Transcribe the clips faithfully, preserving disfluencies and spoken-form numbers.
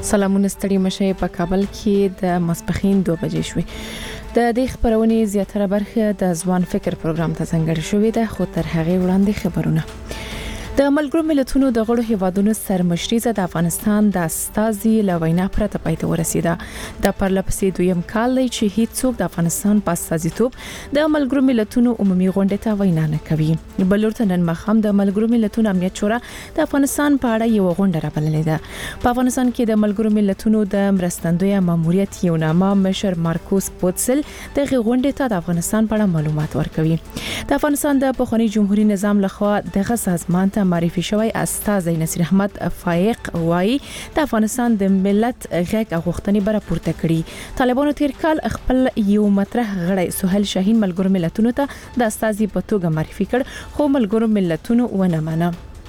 سلامونه ستړي مشه په کابل کې د ماسپخین دوه بجې شوې. د دې خبرونې زیاتره برخه د ځوان فکر پروګرام ته ځانګړې شوې ده، خو تر هغه وړاندې خبرونه. د ملګرو ملتونو د غړو هیوادونو سرمشري د افغانستان د استازي لوینا پرته پاتې ورسیده. د پرلپسې دویم کال دی چې هیڅ څوک د افغانستان په استازیتوب د ملګرو ملتونو عمومي غونډې ته وینا نه کوي. بلورته نن مخام د ملګرو ملتونو امنیت شورا د افغانستان په اړه یو غونډه راپللې ده. په افغانستان کې د ملګرو ملتونو د مرستندوی ماموریت یو نامه مشر مارکوس پوتسل د غونډې ته د افغانستان په اړه معلومات ورکوي. د افغانستان د پخوانی جمهوریت نظام لخوا دغه سازمان ته معرفي شوی استازی نصیر احمد فایق وایي د افغانستان د ملت غږ او غوښتنې بر پورته کړي. طالبانو تیر کال خپل یو مطرح غړی سهیل شاهین ملګرو ملتونو ته د استازي په توګه معرفي کړ، خو ملګرو ملتونو ونه منه.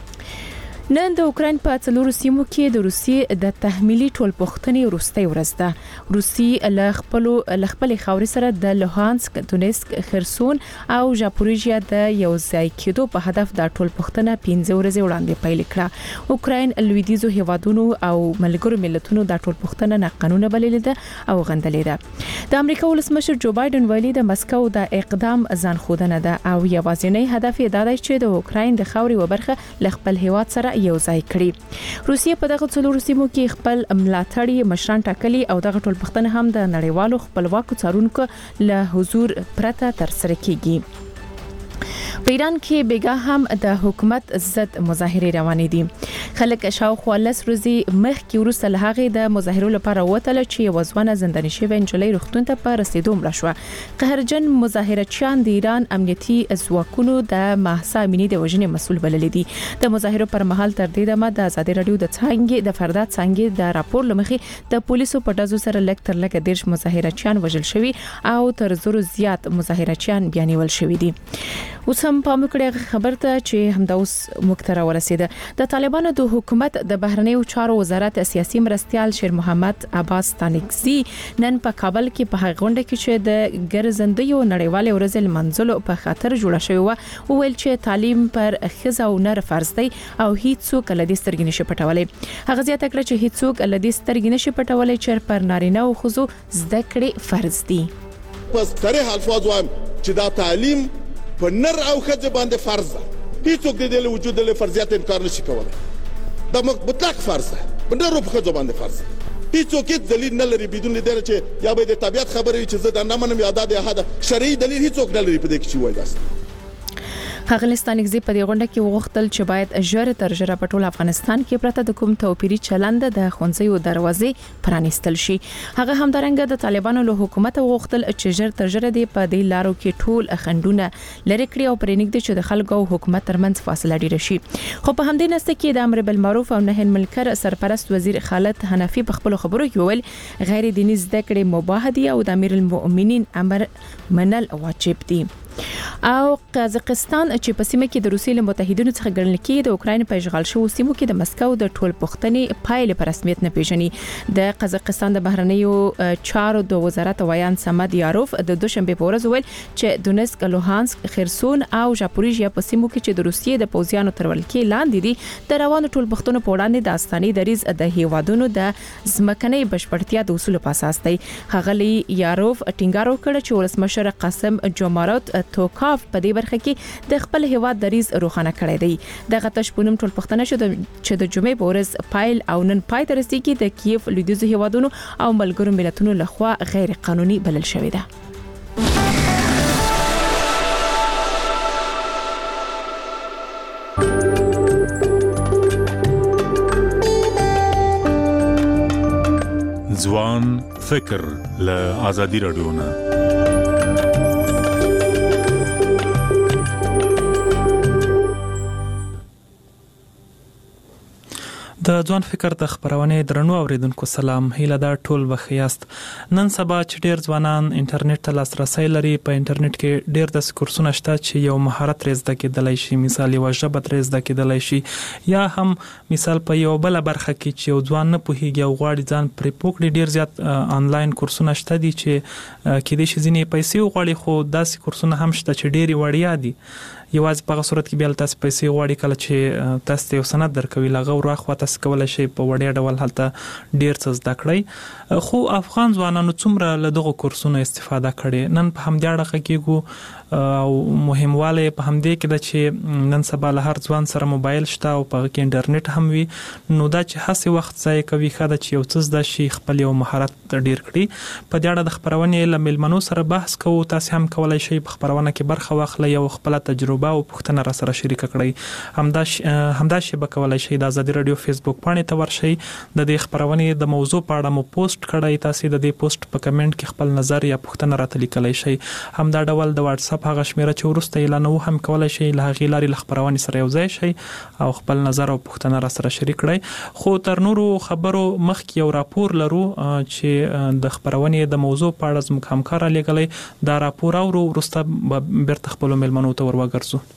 نن د اوکرين په څلورو سیمو کې د روسي د تحمیلي ټولپوښتنې وروستۍ ورځ ده. روسي له خپل له خپل خاورې سره د لوهانسک، دونیسک، خرسون او ژاپوریژیا د یو ځای کېدو په هدف د ټولپوښتنه پنځه ورځې وړاندې پیل کړه. اوکرين لویدیزو هیوادونو او ملګرو ملتونو د ټولپوښتنه نه قانوني بللې ده او غندلې ده. د امریکا ولسمشر جو بایدن ویلي د مسکو د اقدام ځان خودنه ده او یوازینی هدف یې دا دی چې د اوکرين د خاورې وبرخه له خپل هیواد سره یو ځای کړي. روسیه په دغه څلورو سیمو کې خپل ملاتړي مشران ټاکلي او دغه ټولپوښتنه هم د نړیوالو خپلواکو څارونکو له حضور پرته ترسره کیږي. په ایران کې بیګا هم د حکومت ضد مظاهره روانې دي. خلک شاوخوا لس ورځې مخکې وروسته له هغې د مظاهرو لپاره وتل چې یو ځوانه زنداني شوې نجلۍ روغتون ته په رسیدو مړه شوه. قهرجن مظاهرچیان د ایران امنیتي ځواکونو د مهسا امینی د وژنې مسؤل بلل دي. د مظاهرو پر مهال تر دې دمه د ازادي رادیو د څنګه د فردات څنګه د راپور لمخې د پولیسو په ډزو سره لک تر لک دیرش مظاهرچیان وژل شوي او تر زرو زیات مظاهرچیان بیانول شوي دي. اوس هم په مکړه خبر ته چې همدا اوس مکتره ورسیده. د طالبانو د حکومت د بهرنیو چارو وزارت سیاسي مرستيال شیر محمد عباس تانکزی نن په کابل کې په غونډه کې چې د ګرځندوی نړیوال ورځ لمنځلو په خاطر جوړه شوی و ویل چې تعلیم پر ښځو او نر فرض دی او هیڅ څوک له دې سترګې نشي پټولای. هغه زیاته کړه چې هیڅ څوک له دې سترګې نشي پټولای چې پر نارینه او ښځو زده کړې فرض دي. پس صریح الفاظ وایم چې دا تعلیم په نر او ښځه باندې فرض ده. هیڅوک د دې وجود له فرضیت انکار نشي کولای. دا مطلق فرض ده. په نر او ښځه باندې فرض ده. هیڅوک هیڅ دلیل نه لري بدون دې چې یا به د طبيعت خبرې چې زه دا نه منم یا د احد شرعي دلیل هیڅوک نه لري په دې کې چې وایي داس. خغلستانګزي په دې غونډه کې وغوښتل چې باید ژر تر ژره په ټول افغانستان کې پرته د کوم توپیری چلند د خونځیو دروازې پرانیستل شي. هغه هم درنګ د طالبانو له حکومت وغوښتل چې ژر تر ژره دې په دې لارو کې ټول خندونه لری کړی او پرېنګد چې د خلکو او حکومت ترمنځ فاصله ډیره شي. خو په همدې نسته کې د امر بالمعروف او نهي عن المنکر سرپرست وزیر خالد حنفي په خپل خبرو کې ویل غیر دیني زده کړې مباح دي او د امیر المؤمنین امر منل واجب دي. او قزاقستان چې په سیمه کې د روسیې له متحدینو څخه ګڼل کېږي د اوکراین په اشغال شوو سیمو کې د مسکو د ټولپوښتنې پایلې په رسمیت نه پیژني. د قزاقستان د بهرنیو چارو د وزارت ویان سمد یاروف د دوشنبه په ورځ ویل چې دونیسک، لوهانسک، خرسون او ژاپوریژیا په سیمو کې چې د روسیې د پوځیانو تر ولکې لاندې دي د روانو ټولپوښتنو په وړاندې د استاني دریز د هیوادونو د ځمکنۍ بشپړتیا د اصول په اساس دی. ښاغلي یاروف ټینګار وکړ چې ولسمشر قاسم جومارت توکاف په دې برخه کې د خپل هیواد دریز روښانه کړی دی. دغه تشبونم ټول پښتنه شو چې د جمعې په ورځ پایل او نن پای ته رسیدي د کیف لویدیزو هیوادونو او ملګرو ملتونو لخوا غیر قانوني بلل شوې ده. ځوان فکر له آزادي رادیو نه د ځوان فکر د خبرونه درنو اوریدونکو سلام. هیله دا ټول بخیاست. نن سبا چې ډیر ځوانان انټرنیټ ته لاسرسي لري، په انټرنیټ کې ډیر د کورسونه شته چې یو مهارت زده کېدلای شي، مثال یو ژبه زده کېدلای شي، یا هم مثال په یو بل برخه کې چې یو ځوان نه پوهیږي او غواړي ځان پرې پوکړي، ډیر زیات آنلاین کورسونه شته دي چې کې د شي ځینې پیسې غواړي، خو داسې کورسونه هم شته چې ډیر وړیا دي. یوازې په صورت کې بیا تاسو پیسې غواړي کله چې تاسو یو سند درکوي لغه ورخوا تاسو تاسو کولای شئ په وړیا ډول هلته ډیر څه زده کړئ. خو افغان ځوانانو څومره له دغه کورسونو استفاده کړې؟ نن په همدې اړه کېږو او مهمواله په همدې کې د چې نن سبا له هر ځوان سره موبایل شته او په کې انټرنیټ هم وي، نو دا چې هڅه وخت ځای کوي خاله چې یو څه زده شي خپل یو مهارت ډیر کړي. په دې اړه د خبرونې له ملمنو سره بحث کوو. تاسو هم کولای شئ په خبرونه کې برخه واخلئ او خپل تجربه او پوښتنه را سره شریک کړئ. همدا همدا شی به کولای شئ د آزادي رادیو فیسبوک باندې ته ورشئ. د دې خبرونې د موضوع په اړه مو پوسټ کړئ. تاسو د دې پوسټ په کمنټ کې خپل نظر یا پوښتنه راته لیکلای شئ. همدا ډول د واتس اپ هغه شمیره چې ورسته اعلانو هم کولای شئ له هغې لارې له خبرونې سره یو ځای شئ او خپل نظر او پوښتنه را سره شریک کړئ. خو تر نورو خبرو مخکې یو راپور لرو چې د خبرونې د موضوع په اړه زموږ همکار لګلې دا راپور او وروسته بیرته خپل ملمنو ته وروګرځو.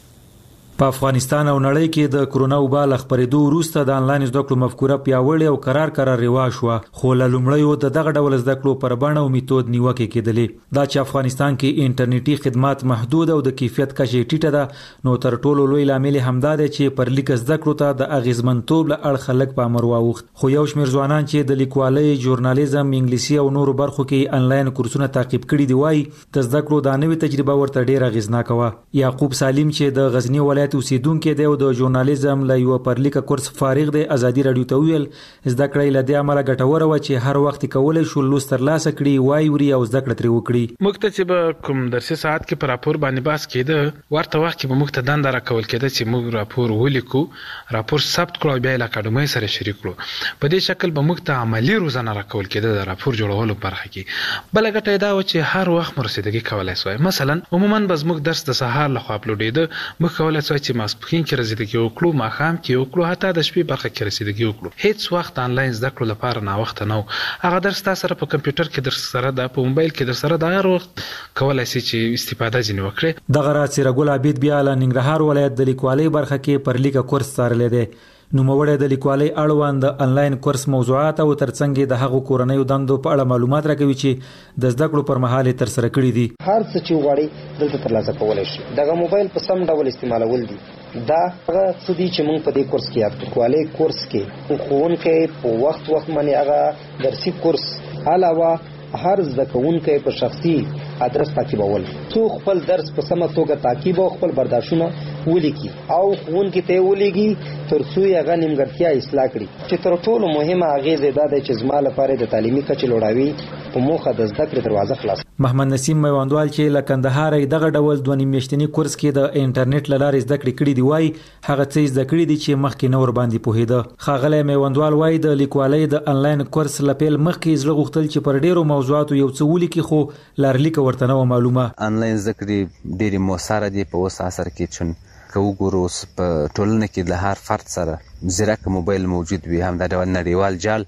په افغانستان او نړۍ کې د کرونا وبا له خپرېدو وروسته د انلاین زده کړو مفکوره پیاوړې او قرار قرار رواج شوه، خو له لومړیو د دغه ډول زده کړو پر بڼه او میتود نیوکې کېدلې. دا چې افغانستان کې انټرنیټي خدمات محدود او د کیفیت کچه ټیټه ده، نو تر ټولو لوی لامل همدا دی چې پر لیک زده کړو ته د اغیزمنتوب له اړخه لږ پام واوښت. خو یو شمېر ځوانان چې د لیکوالۍ، ژورنالیزم، انګلیسي او نورو برخو کې انلاین کورسونه تعقیب کړي دي وایي د زده کړو دا نوې تجربه ورته ډېره اغېزناکه وه. یعقوب سالم چې د غزنی ولایت اوسیدونکی دی او د ژورنالیزم له یو پرلیکه کورس فارغ دی، آزادي رادیو ته ویل زده کړه له دې عمله ګټوره وه چې هر وخت کولای شو لوست ترلاسه کړي، وایي وري او زده کړه ترې وکړي. موږ ته چې به کوم درسي ساعت کې په راپور باندې بحث کېده، ورته وخت کې به موږ ته دنده راکول کېده چې موږ راپور ولیکو، راپور ثبت کړو او بیا یې له اکاډمۍ سره شریک کړو. په دې شکل به موږ ته عملي روزنه راکول کېده د راپور جوړولو برخه کې. بله ګټه یې دا وه چې هر وخت مو رسیدګي کولی سوای. مثلا عموما به زموږ درس د سهار لخوا اپلوډېده، موږ کولی سوای چې ماسپښین کې رسیدګي وکړو، ماښام کې وکړو، حتی د شپې برخه کې رسیدګي وکړو. هیڅ وخت انلاین زده کړو لپاره ناوخته نه و. هغه درس تاسو سره په کمپیوټر کې در سره ده، په موبایل کې در سره ده، هر وخت کولی شئ چې استفاده ځینې وکړئ. دغه راز سیرګل عبید بیا له ننګرهار ولایت د لیکوالۍ برخه کې پر لیکه کورس څارلی دی. نوموړی د لیکوالۍ اړوند د انلاین کورس موضوعات او ترڅنګ د هغو کورنیو دندو په اړه معلومات راکوي چې د زده کړو پر مهال یې ترسره کړي دي. هر څه چې وغواړئ دلته ترلاسه کولی شئ. دغه موبایل په سم ډول استعمالول دي. دا هغه څه دي چې موږ په دې کورس کې یاد کړو. لیکوالۍ کورس کې ښوونکی په وخت وخت باندې هغه درسي کورس علاوه هر زده کوونکی په شخصي ادرس تعقیبول، څو خپل درس په سمه توګه تعقیب او خپل برداشتونه ولیکي او ښوونکي ته یې ولیږي تر څو یې هغه نیمګړتیا اصلاح کړي. چې تر ټولو مهمه اغېز یې دا دی چې زما لپاره د تعلیمي کچې لوړاوي په موخه د زده کړې دروازه خلاص. محمد نسیم میوندوال چې له کندهار دغه ډول دوه نیم میاشتني کورس کې د انټرنیټ له لارې زده کړې کړي دي، وایي هغه څه زده کړي دي چې مخکې نه ور باندې پوهېده. ښاغلی میوندوال وایي د لیکوالۍ د انلاین کورس له پیل مخکې زړه غوښتل چې پر ډېرو موضوعاتو یو څه ولیکي، خو لارلیکه ورته نه وه معلومه. انلاین زده کړې ډېرې مؤثره دي په اوس عصر کې، چون که وګورو اوس په ټولنه کې د هر فرد سره زیرک موبایل موجود وي، هم دا ډول نړیوال جال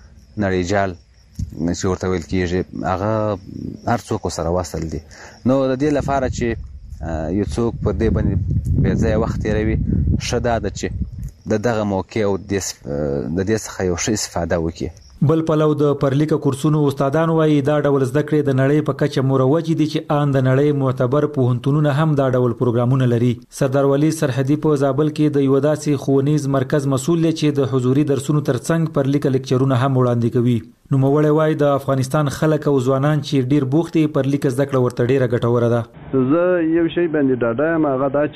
نړۍ جال چې ورته ویل کېږي هغه هر څوک سره وصل دي. نو د دې لپاره چې یو څوک په دې باندې بې ځایه وخت تېروي، ښه دا ده چې د دغه موقع او د دې څخه یو ښه استفاده وکړي. بل پلو د پرلیکه کورسونو استادان وایي دا ډول زده کړې د نړۍ په کچه مروج دي چې ان د نړۍ معتبر پوهنتونونه هم دا ډول پروګرامونه لري. سردار ولی سرحدي په زابل کې د یو داسې ښوونیز مرکز مسؤل دی چې د حضوري درسونو ترڅنګ پرلیکه لیکچرونه هم وړاندې کوي. نوموړی وایي د افغانستان خلک او ځوانان چې ډیر بوخت دي پرلیکه زده کړه ورته ډیره ګټوره ده. زه یو شی باندې ډاډه یم، هغه دا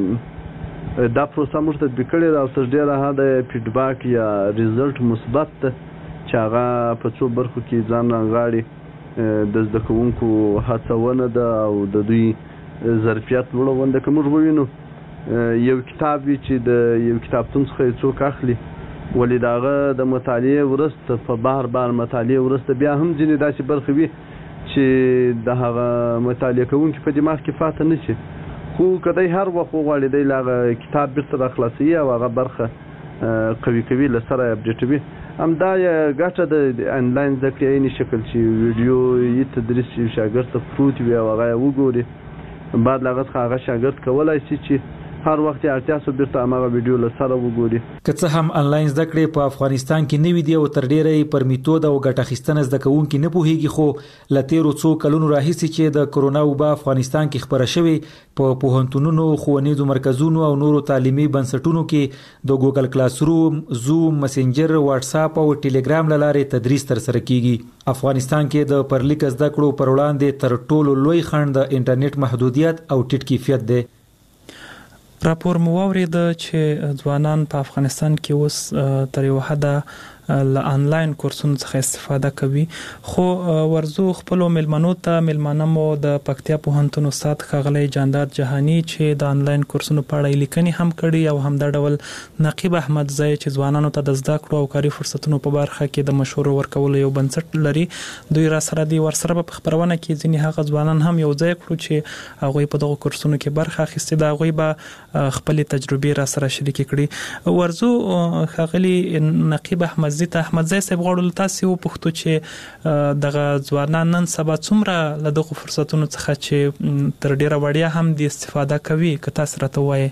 چې دا پروسه موږ تطبیق کړې ده او تر ډیره حده فیډباک یا ریزلټ مثبت ده چې هغه په څو برخو کې ځان رانغاړي. د زده کوونکو هڅونه ده او د دوی ظرفیت لوړونه ده. که موږ ووینو یو کتاب وي چې د یو کتابتون څخه یې څوک اخلي، ولې د هغه د مطالعې وروسته په بار بار مطالعې وروسته بیا هم ځینې داسې برخې وي چې د هغه مطالعه کوونکي په دماغ کې پاته نه شي، خو که دی هر وخت وغواړي دی له هغه کتاب بیرته راخلاصوي او هغه برخه قوي کوي، له سره یې اپډیټوي. همدا یې ګټه د انلاین زده کړې عیني شکل چې ویډیو تدریس چې شاګرد ته پروت وي او هغه یې وګوري، بعد له هغه څخه هغه شاګرد کولی شي چې هر وخت اړتیا سو بیرته هغه ویډیو له سره وګوري. که څه هم انلاین زده کړې په افغانستان کې نوې دي او تر ډیره پر میتود او ګټه اخیستنه زده کوونکي نه پوهیږي، خو له تیرو څو کلونو راهیسې چې د کرونا وبا افغانستان کې خبره شوې په پوهنتونونو، ښوونیزو مرکزونو او نورو تعلیمي بنسټونو کې د ګوګل کلاس روم، زوم، مسنجر، واتس اپ او ټیلیګرام لاره تدریس تر سره کیږي. افغانستان کې د پرلیک زده کړو پر وړاندې تر ټولو لوی خنډ د انټرنیټ محدودیت او ټیټ کیفیت دی. راپور مو واورید چې ځوانان په افغانستان کې اوس تر یو حده له انلاین کورسونو څخه استفاده کوي، خو ورزو خپل ملمنو ته ملمانه مو د پکتیا پوهنتون استاد ښاغلی جانداد جهانی چې د انلاین کورسونو په اړه لیکنې هم کړي او هم د ډول نقیب احمدزی چې ځوانانو ته د زده کړو او کاري فرصتونو په برخه کې د مشورو ورکولو یو بنسټ لري. دوی را سره دي ورسره په خبرونه کې ځینې هغه ځوانان هم یو ځای کړو چې هغوی په دغه کورسونو کې برخه اخیستې ده، هغوی به خپل تجربې را سره شریکې کړي. ورزو ښاغلی نقیب احمد زی ته احمدزی صاحب غواړو تاسو وپوښتو چې دغه ځوانان نن سبا څومره له دغه فرصتونو څخه چې تر ډیره وړیا هم د استفاده کوي، که تاسو راته وایي.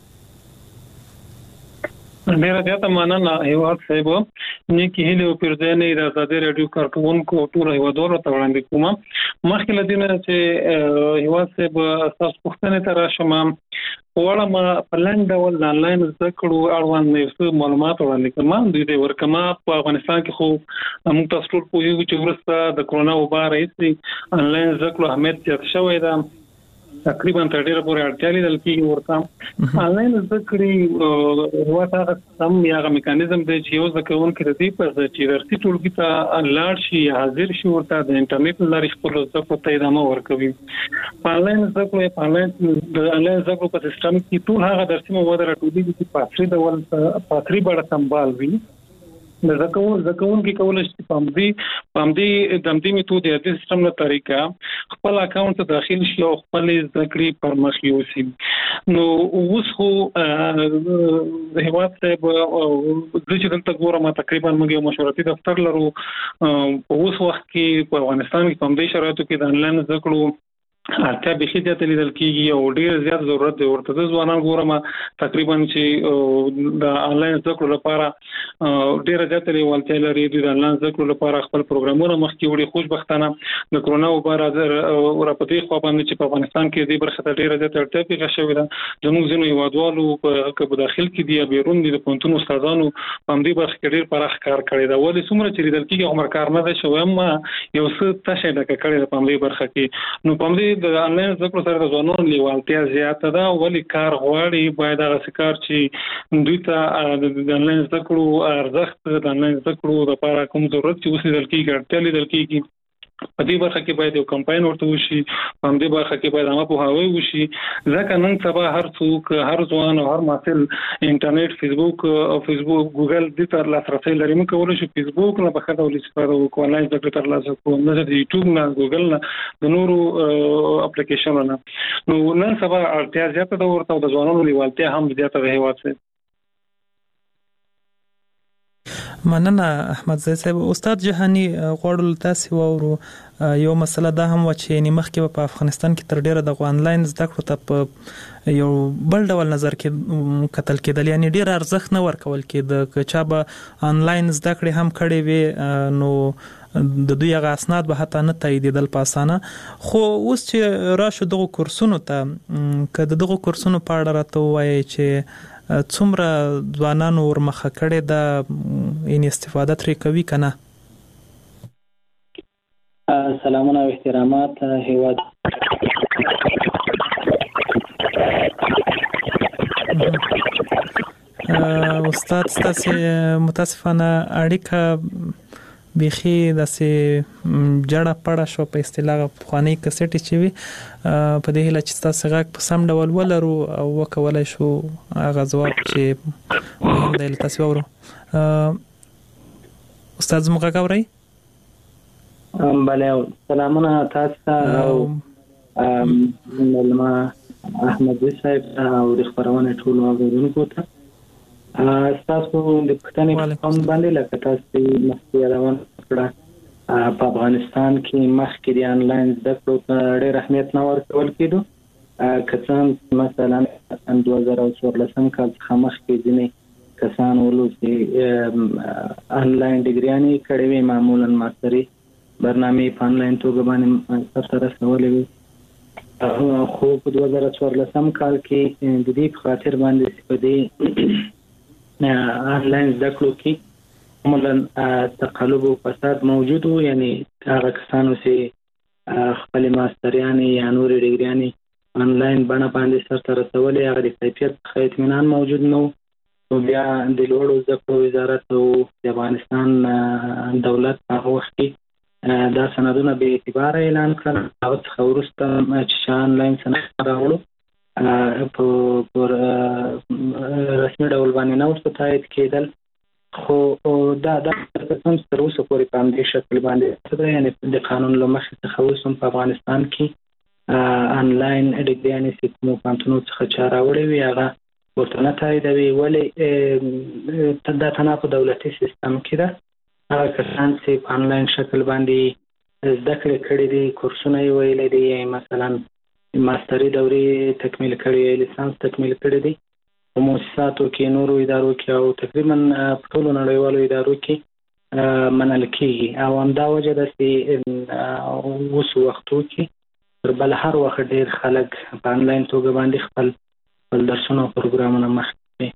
ډیره زیاته مننه هیواد صاحب. نیکی هیله او پیرځنې د آزادۍ رادیو کارکونکو ټول هیوادوالو ته وړاندې کوم. مخکې له دې نه چې هیواد صاحب تاسو پوښتنه ته راشم، وړه ما په لاندې ډول د انلاین زده کړو اړوند یو معلومات وړاندې کوم. دوی د ورکما په افغانستان کې خو موږ تاسو ټول پوهیږو چې وروسته د کرونا وبا راځي انلاین زده کړو اهمیت زیات شوی دی، تقریبا تر ډیره پورې اړتیا لیدل کېږي ورته. انلاین زده کړې هوا هغه سم یا هغه میکانیزم دی چې یو زده کوونکی د دې په چې درسي ټولګي ته لاړ شي یا حاضر شي ورته د انټرنیټ له لارې خپل زده کړو ته ادامه ورکوي. په انلاین زده کړو په انلاین د انلاین زده کړو په سیستم کې ټول هغه درسي مواد راټولېږي چې په اصلي ډول په اصلي بڼه سمبال وي. د زکون زکون کې کولای شي په دې په دې د دې میتود د سیستم له طریقه خپل اکاونټ ته داخل شي او خپل ذکرې پر مخ یوسي. نو اوس خو د هیواد ته د چې دلته ګورم تقریبا موږ یو مشورتي دفتر لرو. اوس وخت کې په افغانستان کې په دې شرایطو کې د انلاین زکړو اړتیا به زیات لیدل کېږي او ډیر زیات ضرورت دی ورته. د ځوانان ګورم تقریبا چې د انلاین زده کړو لپاره ډیر زیات لیوالتیا لري، د انلاین زده کړو لپاره خپل پروګرامونه مخکې وړي. خوشبختانه د کرونا وبا را پدې خو باندې چې په افغانستان کې د برخه ته ډیر زیات اړتیا پیښه شوې ده. زموږ ځینو هیوادوالو په داخل کې دی بیرون دي د پونتون استادانو په دې برخه کې ډیر پراخ کار کړی دا. ولې څومره چې لیدل کېږي عمر کار نه ده شوی، اما یو څه تشه ډکه کړی په دې برخه کې. نو په د انلاین زده کړو سره د ځوانانو لیوالتیا زیاته ده، ولې کار غواړي باید هغه کار چې دوی ته د انلاین زده کړو ارزښت د انلاین زده کړو لپاره کوم ضرورت چې اوس لیدل کېږي اړتیا لیدل کېږي په دې برخه کې باید یو کمپاین ورته وشي، په دې برخه کې باید عامه پوهاوی وشي. ځکه نن سبا هر څوک هر ځوان او هر محصل انټرنیټ فیسبوک او فیسبوک ګوګل دې ته لاسرسي لري. موږ کولای شو فیسبوک نه په خاطر ولې استفاده وکړو، انلاین زده کړې تر لاسه کوو، نه د یوټیوب نه ګوګل نه د نورو اپلیکیشنونو. نو نن سبا اړتیا زیاته ده ورته او د ځوانانو لیوالتیا هم زیاته ده هیواد څخه. مننه احمدزی صاحب. استاد جهانی غواړو تاسو وورو یو مسله دا هم و چې مخکې په افغانستان کې تر ډیره د انلاین زده کړو ته په یو بل ډول نظر کې کتل کېدل، یعنی ډیر ارزښت نه ورکول کېده. که چا به انلاین زده کړې هم کړې وي نو د دوی هغه اسناد به حتی نه تاییدېدل په اسانه. خو اوس چې راشو دغه کورسونو ته، که د دغه کورسونو په اړه راته ووایئ چې څومره ځوانانو ورمخه کړې ده، یعنې استفاده ترې کوي که نه؟ سلامونه او احترامات هیواد. استاد ستاسې متاسفانه اړیکه بیخي داسې جړه پړه شو په اصطلاح پخوانۍ کسټې چې وي. په دې هیله چې ستاسې غږ په سم ډول ولرو او وکولی شو هغه ځواب چې مهم دی له تاسې واورو. استاد زموږ غږ اورئ؟ بله، سلامونه تاسو ته او مولما احمدزی صاحب او د خپرونې ټولو اورېدونکو ته. تاسو د پښتنې قوم باندې لکه تاسو مخکې یادونه کړه په افغانستان کې مخکې د انلاین زده کړو ته ډېر اهمیت نه ورکول کېدو، کسان مثلا دوه زره څوارلسم کال څخه مخکې ځینې کسان ولو چې آنلاین ډیګریانې کړې وي، معمولا ماستري برنامې په آنلاین توګه باندې سرته رسولې وي. خو په دوه زره څوارلسم کال کې د دې په خاطر باندې په دې آنلاین زده کړو کې معمولا تقلب او فساد موجود و، یعنی هغه کسانو چې خپل ماستریانې یا نور ډیګریانې آنلاین بڼه باندې سرته رسولې، هغه د کیفیت څخه اطمینان موجود نه و. نو بیا د لوړو زده کړو وزارت او د افغانستان دولت په هغه وخت کې دا سندونه بې اعتباره اعلان کړل. هغه څخه وروسته چې آنلاین سند راوړو په رسمي ډول باندې نه ورته تایید کېدل، خو دا دا هم تر اوسه پورې په همدې شکل باندې ده، یعنې د قانون له مخې څخه اوس هم په افغانستان کې آنلاین ډیګریانې چې کومو پوهنتونونو څخه چا راوړې وي هغه ورته نه تاییدوي. ولې دا تنها په دولتي سیستم کې ده. هغه کسان چې په آنلاین شکل باندې زده کړې کړي دي، کورسونه یې ویلي دي، مثلا ماستري دورې تکمیل کړي، لیسانس تکمیل کړي دي، په مؤسساتو کې نورو ادارو کې او تقریبا په ټولو نړیوالو ادارو کې منل کېږي. او همدا وجه ده چې اوس وختو کې تر بل هر وخت ډېر خلک په آنلاین توګه باندې خپل خپل درسونه او پروګرامونه مخکې کوي.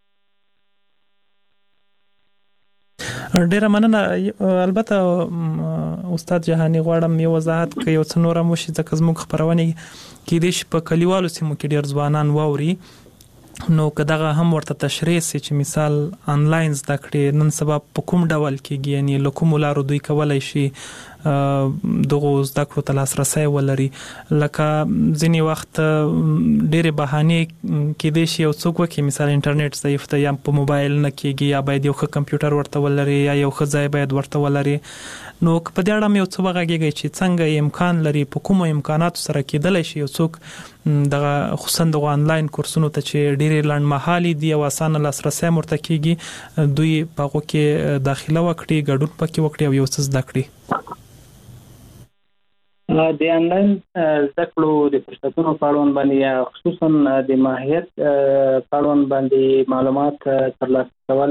ډیره مننه. البته استاد جهاني غواړم یو وضاحت کوي یو څه نور مو شي، ځکه زموږ خبرونه کې د په کلیوالو سیمو کې ډیر ځوانان واوري، نو که دغه هم ورته تشریح سي چې مثال آنلاین زده کړې نن سبا په کوم ډول کېږي، یعنی له کومو لارو دوی کولی شي دغه زده کړو ته لاسرسی ولري. لکه ځینې وخت ډېرې بهانې کېدای شي یو څوک وکړي مثال انټرنیټ ضعیف دی یا په موبایل نه کېږي، یا باید یو ښه کمپیوټر ورته ولري یا یو ښه ځای باید ورته ولري. نو که په دې اړه هم یو څه وغږېږئ چې څنګه امکان لري، په کومو امکاناتو سره کېدلی شي یو څوک دغه خصوصا دغه آنلاین کورسونو ته چې ډېرې لنډمهالي دي او اسانه لاسرسی هم ورته کېږي، دوی په هغو کې داخله وکړي، ګډون پکې وکړي او یو څه زده کړي. د آنلاین زده کړو د فرصتونو په اړوند باندې یا خصوصا د ماهیت په اړوند باندې معلومات ترلاسه کول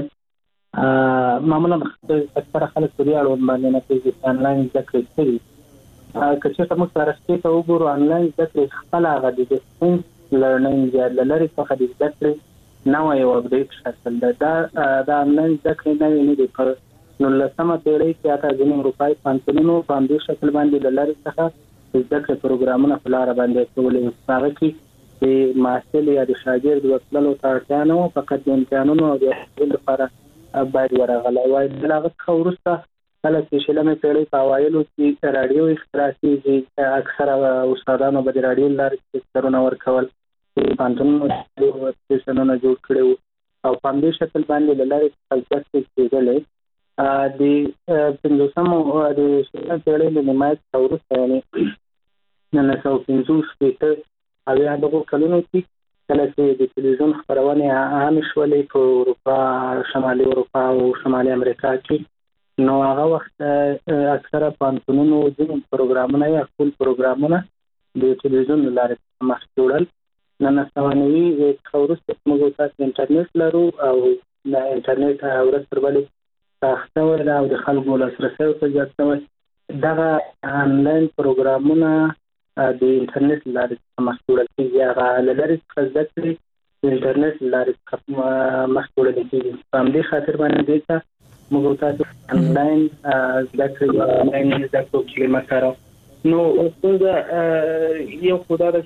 معمولا اکثره خلک په دې اړوند باندې نه کوي چې آنلاین زده کړې کوي. که چېرته موږ تاریخي ته وګورو، آنلاین زده کړې خپله هغه د ډسټنس لرنینګ یا له لرې څخه د زده کړې نوی یو اپډیټ شکل ده. دا د آنلاین زده کړې نوې نه دي. په نولسمه پېړۍ کې حتی ځینې اروپایي پوهنتونونو په همدې شکل باندې له لرې څخه زده کړې پروګرامونه په لاره باندې اچولي وو. په هغه کې د محصل یا د شاګرد ورتللو ته اړتیا نه وه، فقط د امتحانونو او د اخیستلو لپاره باید ورغلی وای. د هغه څخه وروسته کله چې شلمې پېړۍ په اوایلو کې راډیو اختراع کېږي، اکثره استادانو به د راډیو له لارې لیکچرونه ورکول، پوهنتونونو سټیشنونه جوړ کړي وو او په همدې شکل باندې له لارې څخه زده کړې کېدلې. د پنځوسمو د شلمې پېړۍ له نیمایي څخه وروسته یعنې نولس سوه پنځوس شپېته اویا دغو کلونو کې کله چې د تلویزیون خپرونې عامې شولې په اروپا، شمالي اروپا او شمالي امریکا کې، نو هغه وخت اکثره پوهنتونونو ځینې پروګرامونه یا ټول پروګرامونه د تلویزیون له لارې مخکې وړل. نولس سوه نوي څخه وروسته موږ تاسو انټرنیټ لرو او د انټرنیټ ورځ تر بلې پراخ شوی ده او د خلکو لاسرسی ورته زیات شوی. دغه آنلاین پروګرامونه د انټرنیټ له لارې څخه مخکې وړل کېږي. هغه له لرې څخه زده کړې د انټرنیټ له لارې څخه مخکې وړل کېږي. په همدې خاطر باندې دې ته موږ تاسو آنلاین زده کړې آنلاین زده کړو کلمه کاروو. نو ستونزه یو خو دا ده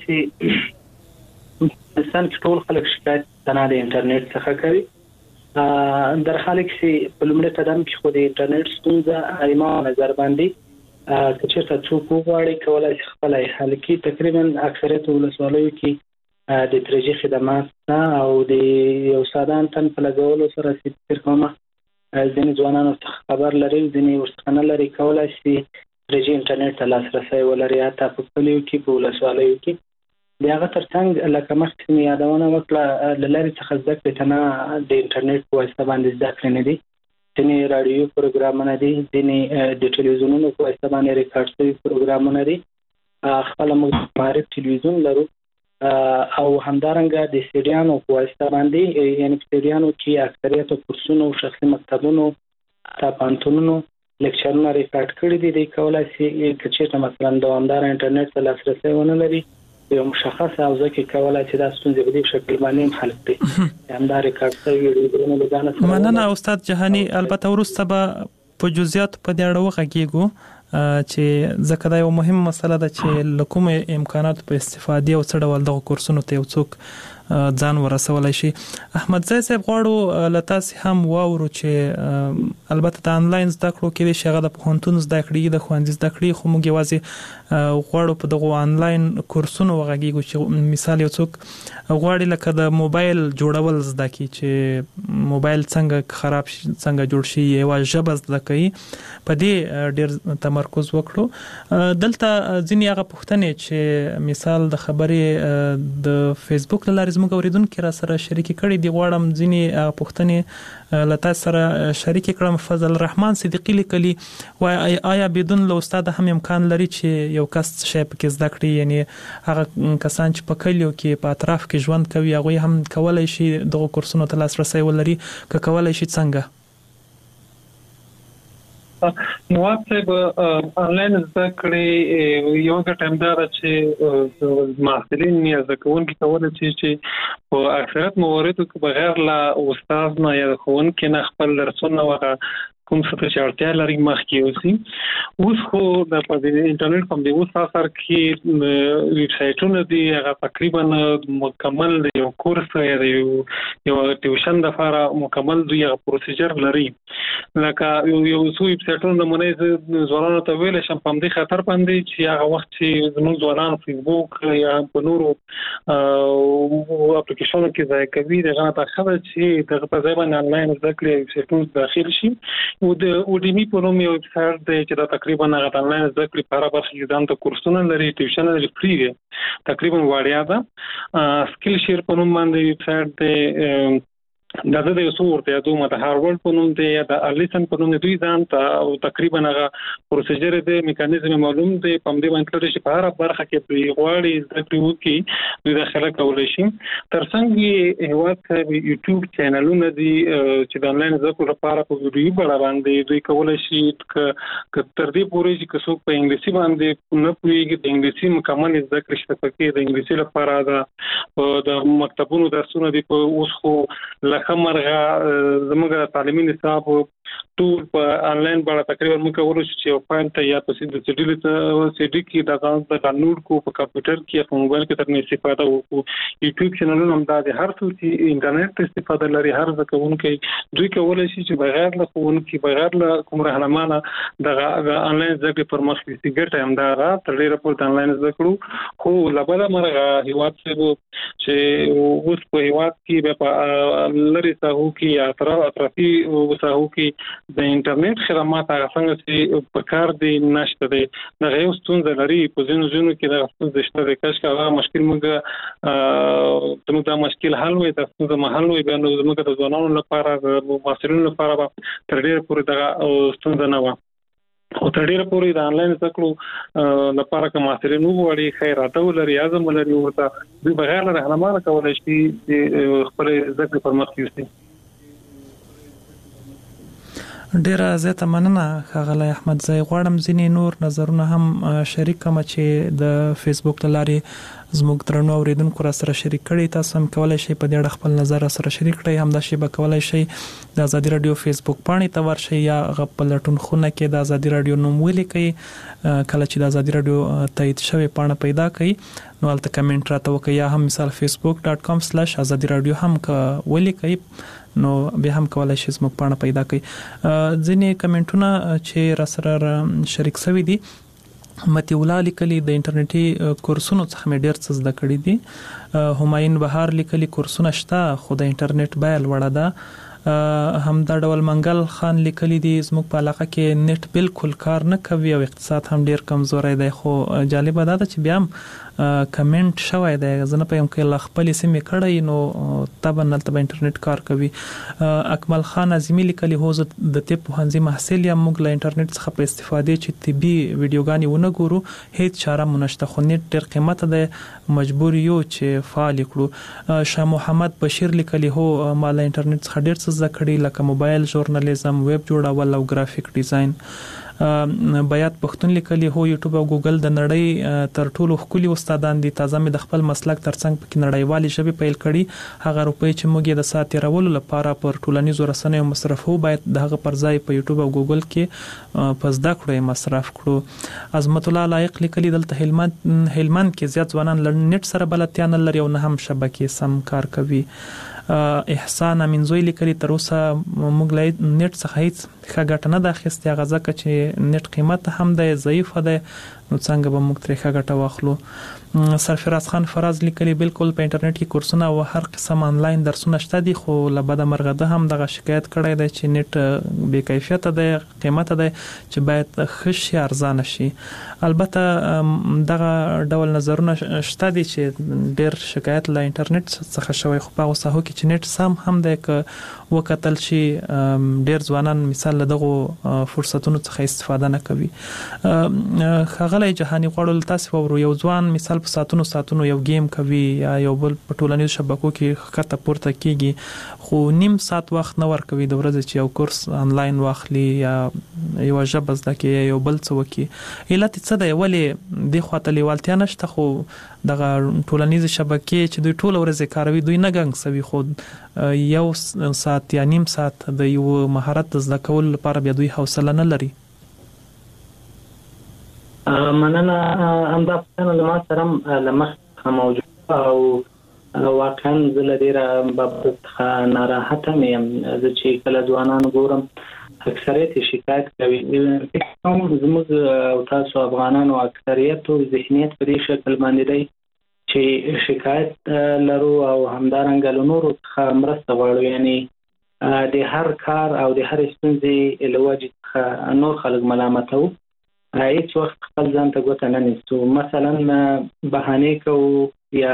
چې انسان کې ټول خلک شکایت تنها د انټرنیټ څخه کوي، در حالی چې په لومړي قدم کې خو د انټرنیټ ستونزه ایما نظر باندې که چېرته څوک وغواړي کولی شي خپله یې حل کړي. تقریبا اکثریت ولسوالیو کې د تر جي خدمات شته او د یو ساده انتن په لګولو سره چې فکر کوم ځینې ځوانان ورڅخه خبر لري، ځینې ورڅخه نه لري، کولی شي تر جي انټرنیټ ته لاسرسی ولري حتی په کلیو کې په ولسوالیو کې. د هغه تر څنګ لکه مخکې مې یادونه وکړه له لرې څخه زده کړې ته نه د انټرنیټ په واسطه باندې زده کړې نه دي. ځینې راډیو پروګرامونه دي، ځینې د ټلویزیونونو په واسطه باندې ریکارډ شوي پروګرامونه دي. خپله موږ معرف ټلویزیون لرو او همدارنګه د سټډیانو په واسطه باندې یعنی سټډیانو چې اکثریت کورسونو شخصي مکتبونو تاپانتونونو لیکچرونه ریکارډ کړي دي د کولای شي چې مثلا دوامدار انټرنیټ ته لاسرسي ونه لري یو مشخص اوزه کې کولای شي د ستونزې په دې شکل باندې حل کړي همدا ریکارډ شوی ویډیوونه لګانه مننه استاد جهانی. البته ورسته به په جزئیات په دې اړه وغږیږو چې ځکه دا یو مهم مسله ده چې لکوم امکانات په استفادې او څه ډول دغه کورسونو ته یو څوک ځان ورسولای شي. احمد زای صاحب غواړو لتاسي هم واورو چې البته د انلاین زده کړو کې د شغه د پوهنتون زده کړې د خوندې زده کړې خو موږ یوازې غواړو په دغه انلاین کورسونو وغږیږو چې مثال یو څوک غواړي لکه د موبایل جوړول زده کی چې موبایل څنګه خراب شي څنګه جوړ شي یو ژبه زده کوي په دې ډېر تمرکز وکړو. دلته ځینې هغه پوښتنې چې مثال د خبرې د فیسبوک لارې زموږ اوریدونکو را سره شریک کړي دی غواړم ځینې پوښتنې لته سره شریک کړم. فضل الرحمن صدیقی لیکلي وای آیا بدون له استاد هم امکان لري چې یو کس شی پکې زده کړي یعنی هغه کسان چې په کلیو کې په اطراف کې ژوند کوي هغه هم کولای شي دغه کورسونو ته لاسرسي ولري که کولای شي څنګه؟ نو واټساپ انلاین زده کړې یو ګټه همدار چې محصلین یا زده کوونکي کولای شي چې په اکثریت مواردو کې بغیر لا استاد نه یا ښوونکي نه خپل درسونه وغه کوم څه چې اړتیا لري مخکې اوسي. اوس خو د انټرنیټ په دې اوس اثر کې ویب سایټونه دي هغه تقریبا مکمل یو کورس یا یو یو ټیوشن د لپاره مکمل دی یو پروسیجر لري. لکه یو یو ویب سایټونه د مونږ ځوانانو ته ویل شم په دې خطر باندې چې هغه وخت چې زموږ ځوانان فیسبوک یا په نورو اپلیکیشنونو کې ځای کوي دغه ته خبر چې دغه په ځای باندې انلاین زده کړې ویب سایټونه داخل شي او د اوډیمی په نوم یو ویب سایټ دی چې دا تقریبا هغه انلاین زده کړې لپاره برخه ځان ته کورسونه لري ټیوشن لري فری دی تقریبا وړیا ده. سکل شیر په نوم باندې ویب سایټ دی دا د یو څو ورته دوه د هارورډ په نوم دی یا د الیسن په نوم دی ځان ته تقریبا هغه پروسیجر دی میکانیزم معلوم دی په دې باندې لري چې په هر برخه کې په غواړي زده کړو کې د داخله کولای شي. ترڅنګ هیواد کې یوټیوب چینلونه دي چې د انلاین زده کړو لپاره په ویډیو بڼه باندې دوی کولای شي ک تر دې پورې چې څوک په انګلیسي باندې نه پوهیږي د انګلیسي مکمل زده کړې شته پکې د انګلیسي لپاره دا د مکتبونو درسونه دي په اوس خو خمرغه زموږ تعلیمي نصاب ټول په انلاین باندې تقریبا موږ ورشو چې پوینټ یا په سیده سیډي ته سیډي کې دا ځان د ډاونلوډ کو په کمپیوټر کې په موبایل کې تر نه استفاده وکړو. یوټیوب چینلونه هم د هر څه چې انټرنیټ ته استفاده لري هر ځکه ونکي دوی کولای شي چې بغیر له کوونکی بغیر له کوم رهنمانه د انلاین زده کړې پر مخ کې ګټه هم دا را تر ډیره پورته انلاین زده کړو خو لبدا مرغه هیواد چې اوس په هیواد کې په لري ساحو کې یا اطرافي ساحو کې د انټرنیټ خدمات هغه څنګه چې په کار دي نشته دي د غو ستونزې لري په ځینو ځینو کې د ستونزې شته د کاش هغه مشکل موږ تمو دا مشکل حل وي د ستونزې محل وي بیا نو موږ د ځوانانو لپاره د مسؤلینو لپاره تر ډیره پورې دا ستونزه نه و او تر ډیره پورې د انلاین زده کړو لپاره کوم مسؤلینو وړي خیرات ولري اعظم لري ورته د بغیر رهنمانه کولای شي خپل زده کړې پر مخ یوسي. ډیره زیاته مننه ښاغلی احمد زای. غواړم ځینې نور نظرونه هم شریک کړم چې د فیسبوک له لارې زموږ درنو اوریدونکو را سره شریک کړي. تاسو هم کولای شئ په دې اړه خپل نظر را سره شریک کړئ. همداسې به کولای شئ د ازادي رادیو فیسبوک پاڼې ته ورشئ یا هغه په لټون خونه کې د ازادي رادیو نوم ولیکئ. کله چې د ازادي رادیو تایید شوی پاڼه پیدا کړئ نو هلته کمنټ راته وکړئ یا هم مثال فیسبوک ډاټ کام سلیش ازادي رادیو هم که ولیکئ نو به هم کولای شئ زموږ پاڼه پیدا کړئ. ځینې کمنټونه چې را سره شریک شوي دي متي ولا لیکلي د انټرنیټي کورسونو څخه مې ډېر څه زده کړي دي. همایون بهار لیکلي کورسونه شته خو د انټرنیټ بیه لوړه ده. هم دا ډول منګل خان لیکلي دي زموږ په علاقه کې نت بالکل کار نه کوي او اقتصاد هم ډېر کمزوری دی خو جالبه ده چې بیا هم کمنټ شوی دی زنه په یم کې خپل سیمه کړی نو تبن تل انټرنیټ کار کوي. اکمل خان اعظمي لیکلی هو د طب پوهنځي محصل یم موږ له انټرنیټ څخه په استفاده چې طبي ویډیوګانې ونه ګورو هیڅ چاره مونږ خو نیټ ډېر قیمت ده مجبور یو چې فعال کړو. شاه محمد بشیر لیکلی هو مال انټرنیټ څخه ډېر څه زده کړی لکه موبایل ژورنالیزم ویب جوړول او ګرافیک ډیزاین. بیات پښتون لیکلی هو یوټیوب او ګوګل د نړۍ تر ټولو ښکلي استادان دي تازه مې د خپل مسلک ترڅنګ پکې نړیوالې ژبې پیل کړي هغه روپۍ چې موږ د سات تیرولو لپاره پر ټولنیزو رسنیو مصرفو باید د هغه پر ځای په یوټیوب او ګوګل کې په زده کړو مصرف کړو. عظمت الله لایق لیکلی دلته هلمند هلمند کې زیات ځوانان لنټ سره بلدتیا نه لري او نه هم شبکې سم کار کوي. احسان امینزوی لیکلی تر اوسه موږ له نت څخه هیڅ ښه ګټه نه ده اخیستې هغه ځکه چې نت قیمت هم دی ضعیفه ده نو څنګه به موږ ترې ښه ګټه واخلو. سرفراز خان فراز لیکلی بالکل په انټرنیټ کې کورسونه او هر قسم آنلاین درسونه شته دي خو له بده مرغه ده هم دغه شکایت کړی دی چې نت بې کیفیته دی قیمته دی چې باید ښه شي ارزانه شي. البته دغه ډول نظرونه شته دي چې ډېر شکایت له انټرنیټ څخه شوی خو په هغو ساحو کې چې نت سم هم دی که وکتل شي ډېر ځوانان مثال له دغو فرصتونو څخه استفاده نه کوي. ښاغلی جهاني غواړو له تاسې واورو یو ځوان مثال په ساعتونو ساعتونو یو گیم کوي یا یو بل په ټولنیزو شبکو کې ښکته پورته کیږي خو نیم ساعت وخت نه ورکوي د ورځې چې یو کورس آنلاین واخلي یا یو ژبه زده کړي یا یو بل څه وکړي علت څه دی ولې دې خواته لیوالتیا نشته خو دغه ټولنیزې شبکې چې دوی ټوله ورځ کاروي دوی نه ګنګسوي خو یو ساعت یا نیم ساعت د یو مهارت زده کولو لپاره بیا دوی حوصله نه لري. مننه همدا پوښتنه له ما سره له مخکې موجوده او واقعا زه له ډېره بابت څخه ناراحته مې یم زه چې کله ځوانان ګورم اکثریت یې شکایت کوي زموږ او تاسو افغانانو اکثریت او ذهنیت په دې شکل باندې دی چې شکایت لرو او همدارنګه له نورو څخه مرسته غواړو یعنې د هر کار او د هر ستونزې له وجې څخه نور خلک ملامتوو هیڅ وخت خپل ځان ته ګوته نه نیسو مثلا بهانې کوو یا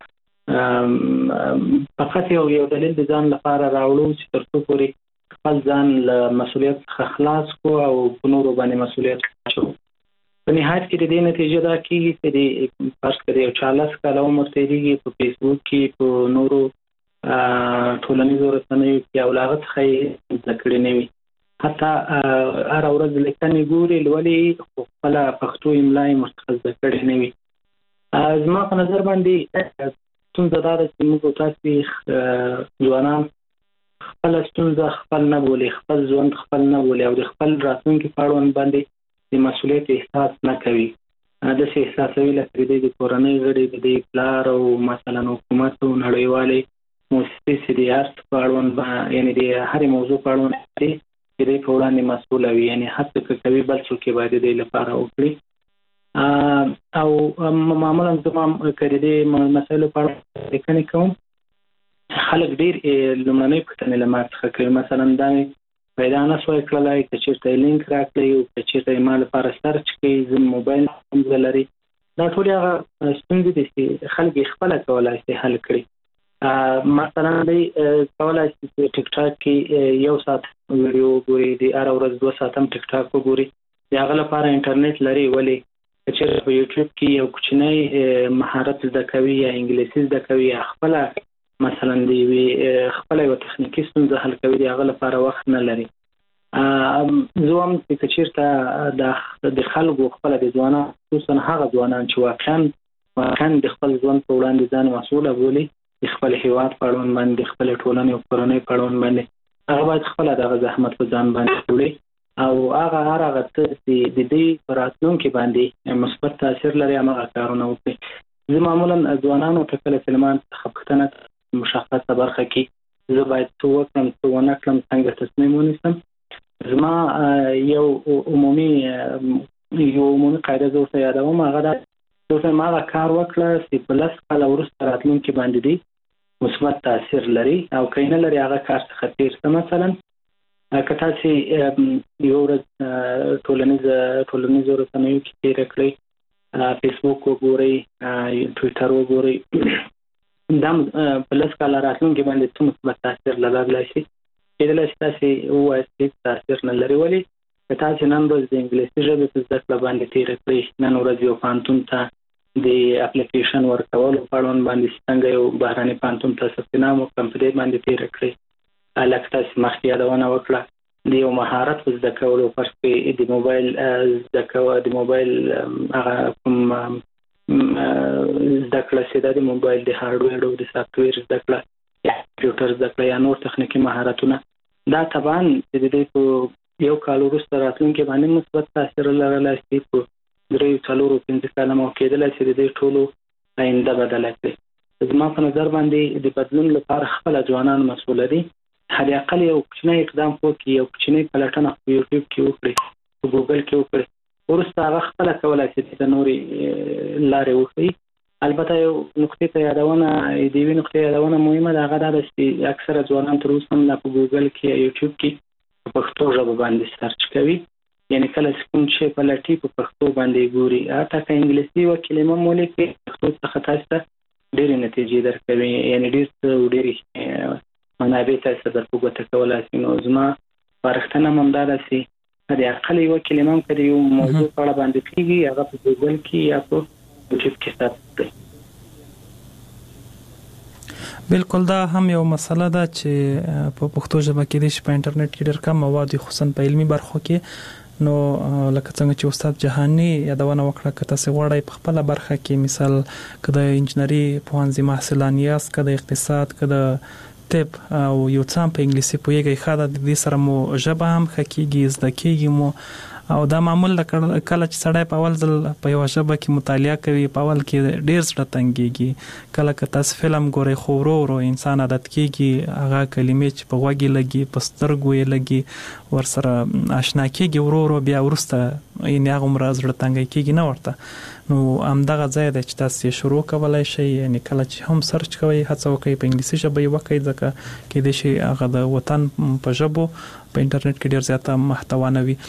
فقط یو یو دلیل د ځان لپاره راوړو چې تر څو پورې خپل ځان له مسؤلیت څخه خلاص کړو او په نورو باندې مسؤلیت واچوو. په نهایت کې د دې نتیجه دا کېږي چې د فرض کړئ یو چا لس کاله عمر تېرېږي په فیسبوک کې په نورو ټولنیزو رسنیو کې او له هغه څخه یې زده کړې نه وي حتی هر ورځ لیکنې ګوري لولي خو خپله پښتو املا یې ورڅخه زده کړې نه وي. زما په نظر باندې ستونزه دا ده چې موږ او تاسې ځوانان خپله ستونزه خپل نه بولي خپل ژوند خپل نه بولي او د خپل راتلونکي په اړوند باندې د مسؤلیت احساس نه کوي داسې احساسوي لکه د د کورنۍ غړي د د پلار او مثلا حکومت او نړیوالې موسسې د هر څه په اړوند یعنې د هرې موضوع په اړوند چې دی په وړاندې مسؤله وي یعنې هڅه که کوي بل څوک یې باید د دې لپاره وکړي او معمولا زما که د دې مسایلو په اړه لیکنې کوم خلک ډېر لومړنۍ پوښتنې له ما څخه کوي مثلا دا مې پیدا نه شوی کړلی که چېرته یې لینک راکړئ او که چېرته یې ما لپاره سرچ کوي زه موبایل ستونزه لري دا ټولې هغه ستونزې دي چې خلک یې خپله کولی شي حل کړي. مثلا دی کولای شي چې ټیک ټاک کې یو ساعت ویډیو ګوري د هر ورځ دوه ساعت هم ټیک ټاک وګوري د هغه لپاره انټرنیټ لري ولې چې په یوټیوب کې یو کوچنی مهارت زده کوي یا انګلیسي زده کوي یا خپله مثلا د یوې خپله یوه تخنیکي ستونزه حل کوي د هغه لپاره وخت نه لري. زه هم چې چېرته د خلکو خپله د ځوانان خصوصا هغه ځوانان چې واقعا واقعا د خپل ژوند په وړاندې ځان مسؤله بولي د خپل هیواد په اړوند باندې د خپلې ټولنې او کورنۍ په اړوند باندې هغه باید خپله دغه زحمت په ځان باندې وړي او هغه هر هغه څه چې د دې په راتلونکي باندې مثبت تاثیر لري هماغه کارونه وکړي. زه معمولا ځوانانو ته کله چې له ما څخه پوښتنه مشخصه برخه کې زه باید څه وکړم څه ونه کړم څنګه تصمیم ونیسم زما یو عمومي یو عمومي قاعده زه ورته یادوم هغه دا چې ما هغه کار وکړه چې په لس کاله وروسته راتلونکي باندې دی مثبت تاثیر لري او که نه لري هغه کار څخه تېر شه. مثلا که تاسې یو ورځ ټولنیزه ټولنیزو رسنیو کې تېره کړئ فیسبوک وګورئ، ټویټر وګورئ، دا په لس کاله راتلونکي باندې څه مثبت تاثیر لرلی شي. کېدلی شي تاسې ووایاست چې تاثیر نه لري. ولې که تاسې نن ورځ د انګلیسي ژبې په زده کړه باندې تېره کړئ، نن ورځ یو پوهنتون ته د اپلیکیشن ورکولو په اړوند باندې څنګه یو بهرني پوهنتون ته ثبتنام وکړم، په دې باندې تېره کړئ. لکه تاسې مخکې یادونه وکړه د یو مهارت په زده کولو، فرض کړئ د موبایل زده کول، د موبایل هغه کوم زده کړه چې دا د موبایل د هارډویر او د سافټویر زده کړه یا کمپیوټر زده کړه یا نور تخنیکي مهارتونه، دا طبعا د دې په یو کال وروسته راتلونکي باندې مثبت تاثیر لرلی شي. په درې څلورو پنځه کاله مو کېدلی چې د دې ټولو آینده بدله کړي. زما په نظر باندې د بدلون لپاره خپله ځوانان مسؤله دي. حد اقل یو کوچنی اقدام وکړي، یو کوچنی پلټنه په یوټیوب کې وکړي، په ګوګل کې وکړي، وروسته هغه خپله کولی شي د نورې لارې وښیي. البته یو نقطې ته یادونه، د یوې نقطې یادونه مهمه ده، هغه دا ده چې اکثره ځوانان تر اوسه هم په ګوګل کې یا یوټیوب کې په پښتو ژبه باندې سرچ کوي. یعنې کله چې کوم شی پلټي په پښتو باندې ګوري، حتی که انګلیسي یوه کلمه مو لیکي، پښتو څخه تاسو ته ډېرې نتیجې درکوي، یعنې ډېر څه ډېرې منابع تاسو در په ګوته کولی شي. نو زما سپارښتنه هم همدا ده چې حد اقل یوه کلمه هم که د یو موضوع په اړه باندې کېږي، هغه په ګوګل کې یا په یوټیوب کې سرچ کړئ. بالکل، دا هم یو مسله ده چې په پښتو ژبه کې د په انټرنیټ کې ډېر کم مواد، خصوصا په علمي برخو کې. نو لکه څنګه چې استاد جهانی یادونه وکړه، که تاسو غواړئ په خپل برخه کې، مثال که د انجنیری پوهنځي محصلان یاست، که د اقتصاد، که د طب او یو څه په انګلیسي پوهیږئ، ښه ده، د دې سره مو ژبه هم ښه کېږي، زده کېږي مو. او دا معمول کله چې سړی په اول ځل په یوه ژبه کې مطالعه کوي، په اول کې ډېر زړه تنګېږي. کله که تاسو فلم ګورئ، خو ورو ورو انسان عادت کېږي، هغه کلمې چې په غوږ یې لګي، په سترګو یې لګي، ورسره آشنا کېږي ورو ورو، بیا وروسته یعنې هغومره زړه تنګی کېږي نه ورته. نو همدغه ځای دی چې تاسو یې شروع کولی شئ. یعنې کله چې هم سرچ کوئ، هڅه وکړئ په انګلیسي ژبه یې وکړئ، ځکه کېدای شي هغه د وطن په ژبو په انټرنیټ کې ډېر زیاته محتوا نه وي.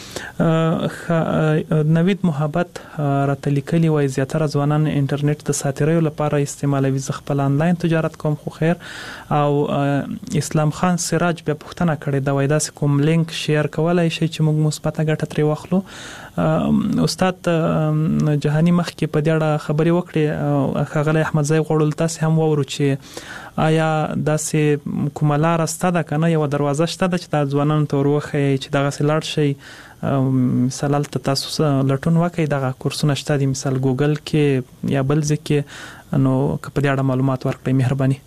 نوید محبت راته لیکلي وایي زیاتره ځوانان انټرنیټ د ساتیریو لپاره استعمالوي. زه خپل آنلاین تجارت کوم خو خیر. او اسلام خان سراج بیا پوښتنه کړې ده، وایي داسې کوم لینک شیر کولی شي چې موږ مثبته ګټه ترې واخلو. استاد جهانی مخکې په دې اړه خبرې وکړې، ښاغلی احمدزی غواړل تاسې هم واورو چې آیا داسې کومه لاره شته ده که نه، یوه دروازه شته ده چې دا ځوانانو ته ور وښیئ چې دغسې لاړ شئ، مثال هلته تاسو لټون وکړئ، دغه کورسونه شته دي، مثال ګوګل کې یا بل ځای کې. نو که په دې اړه معلومات ورکړئ مهرباني.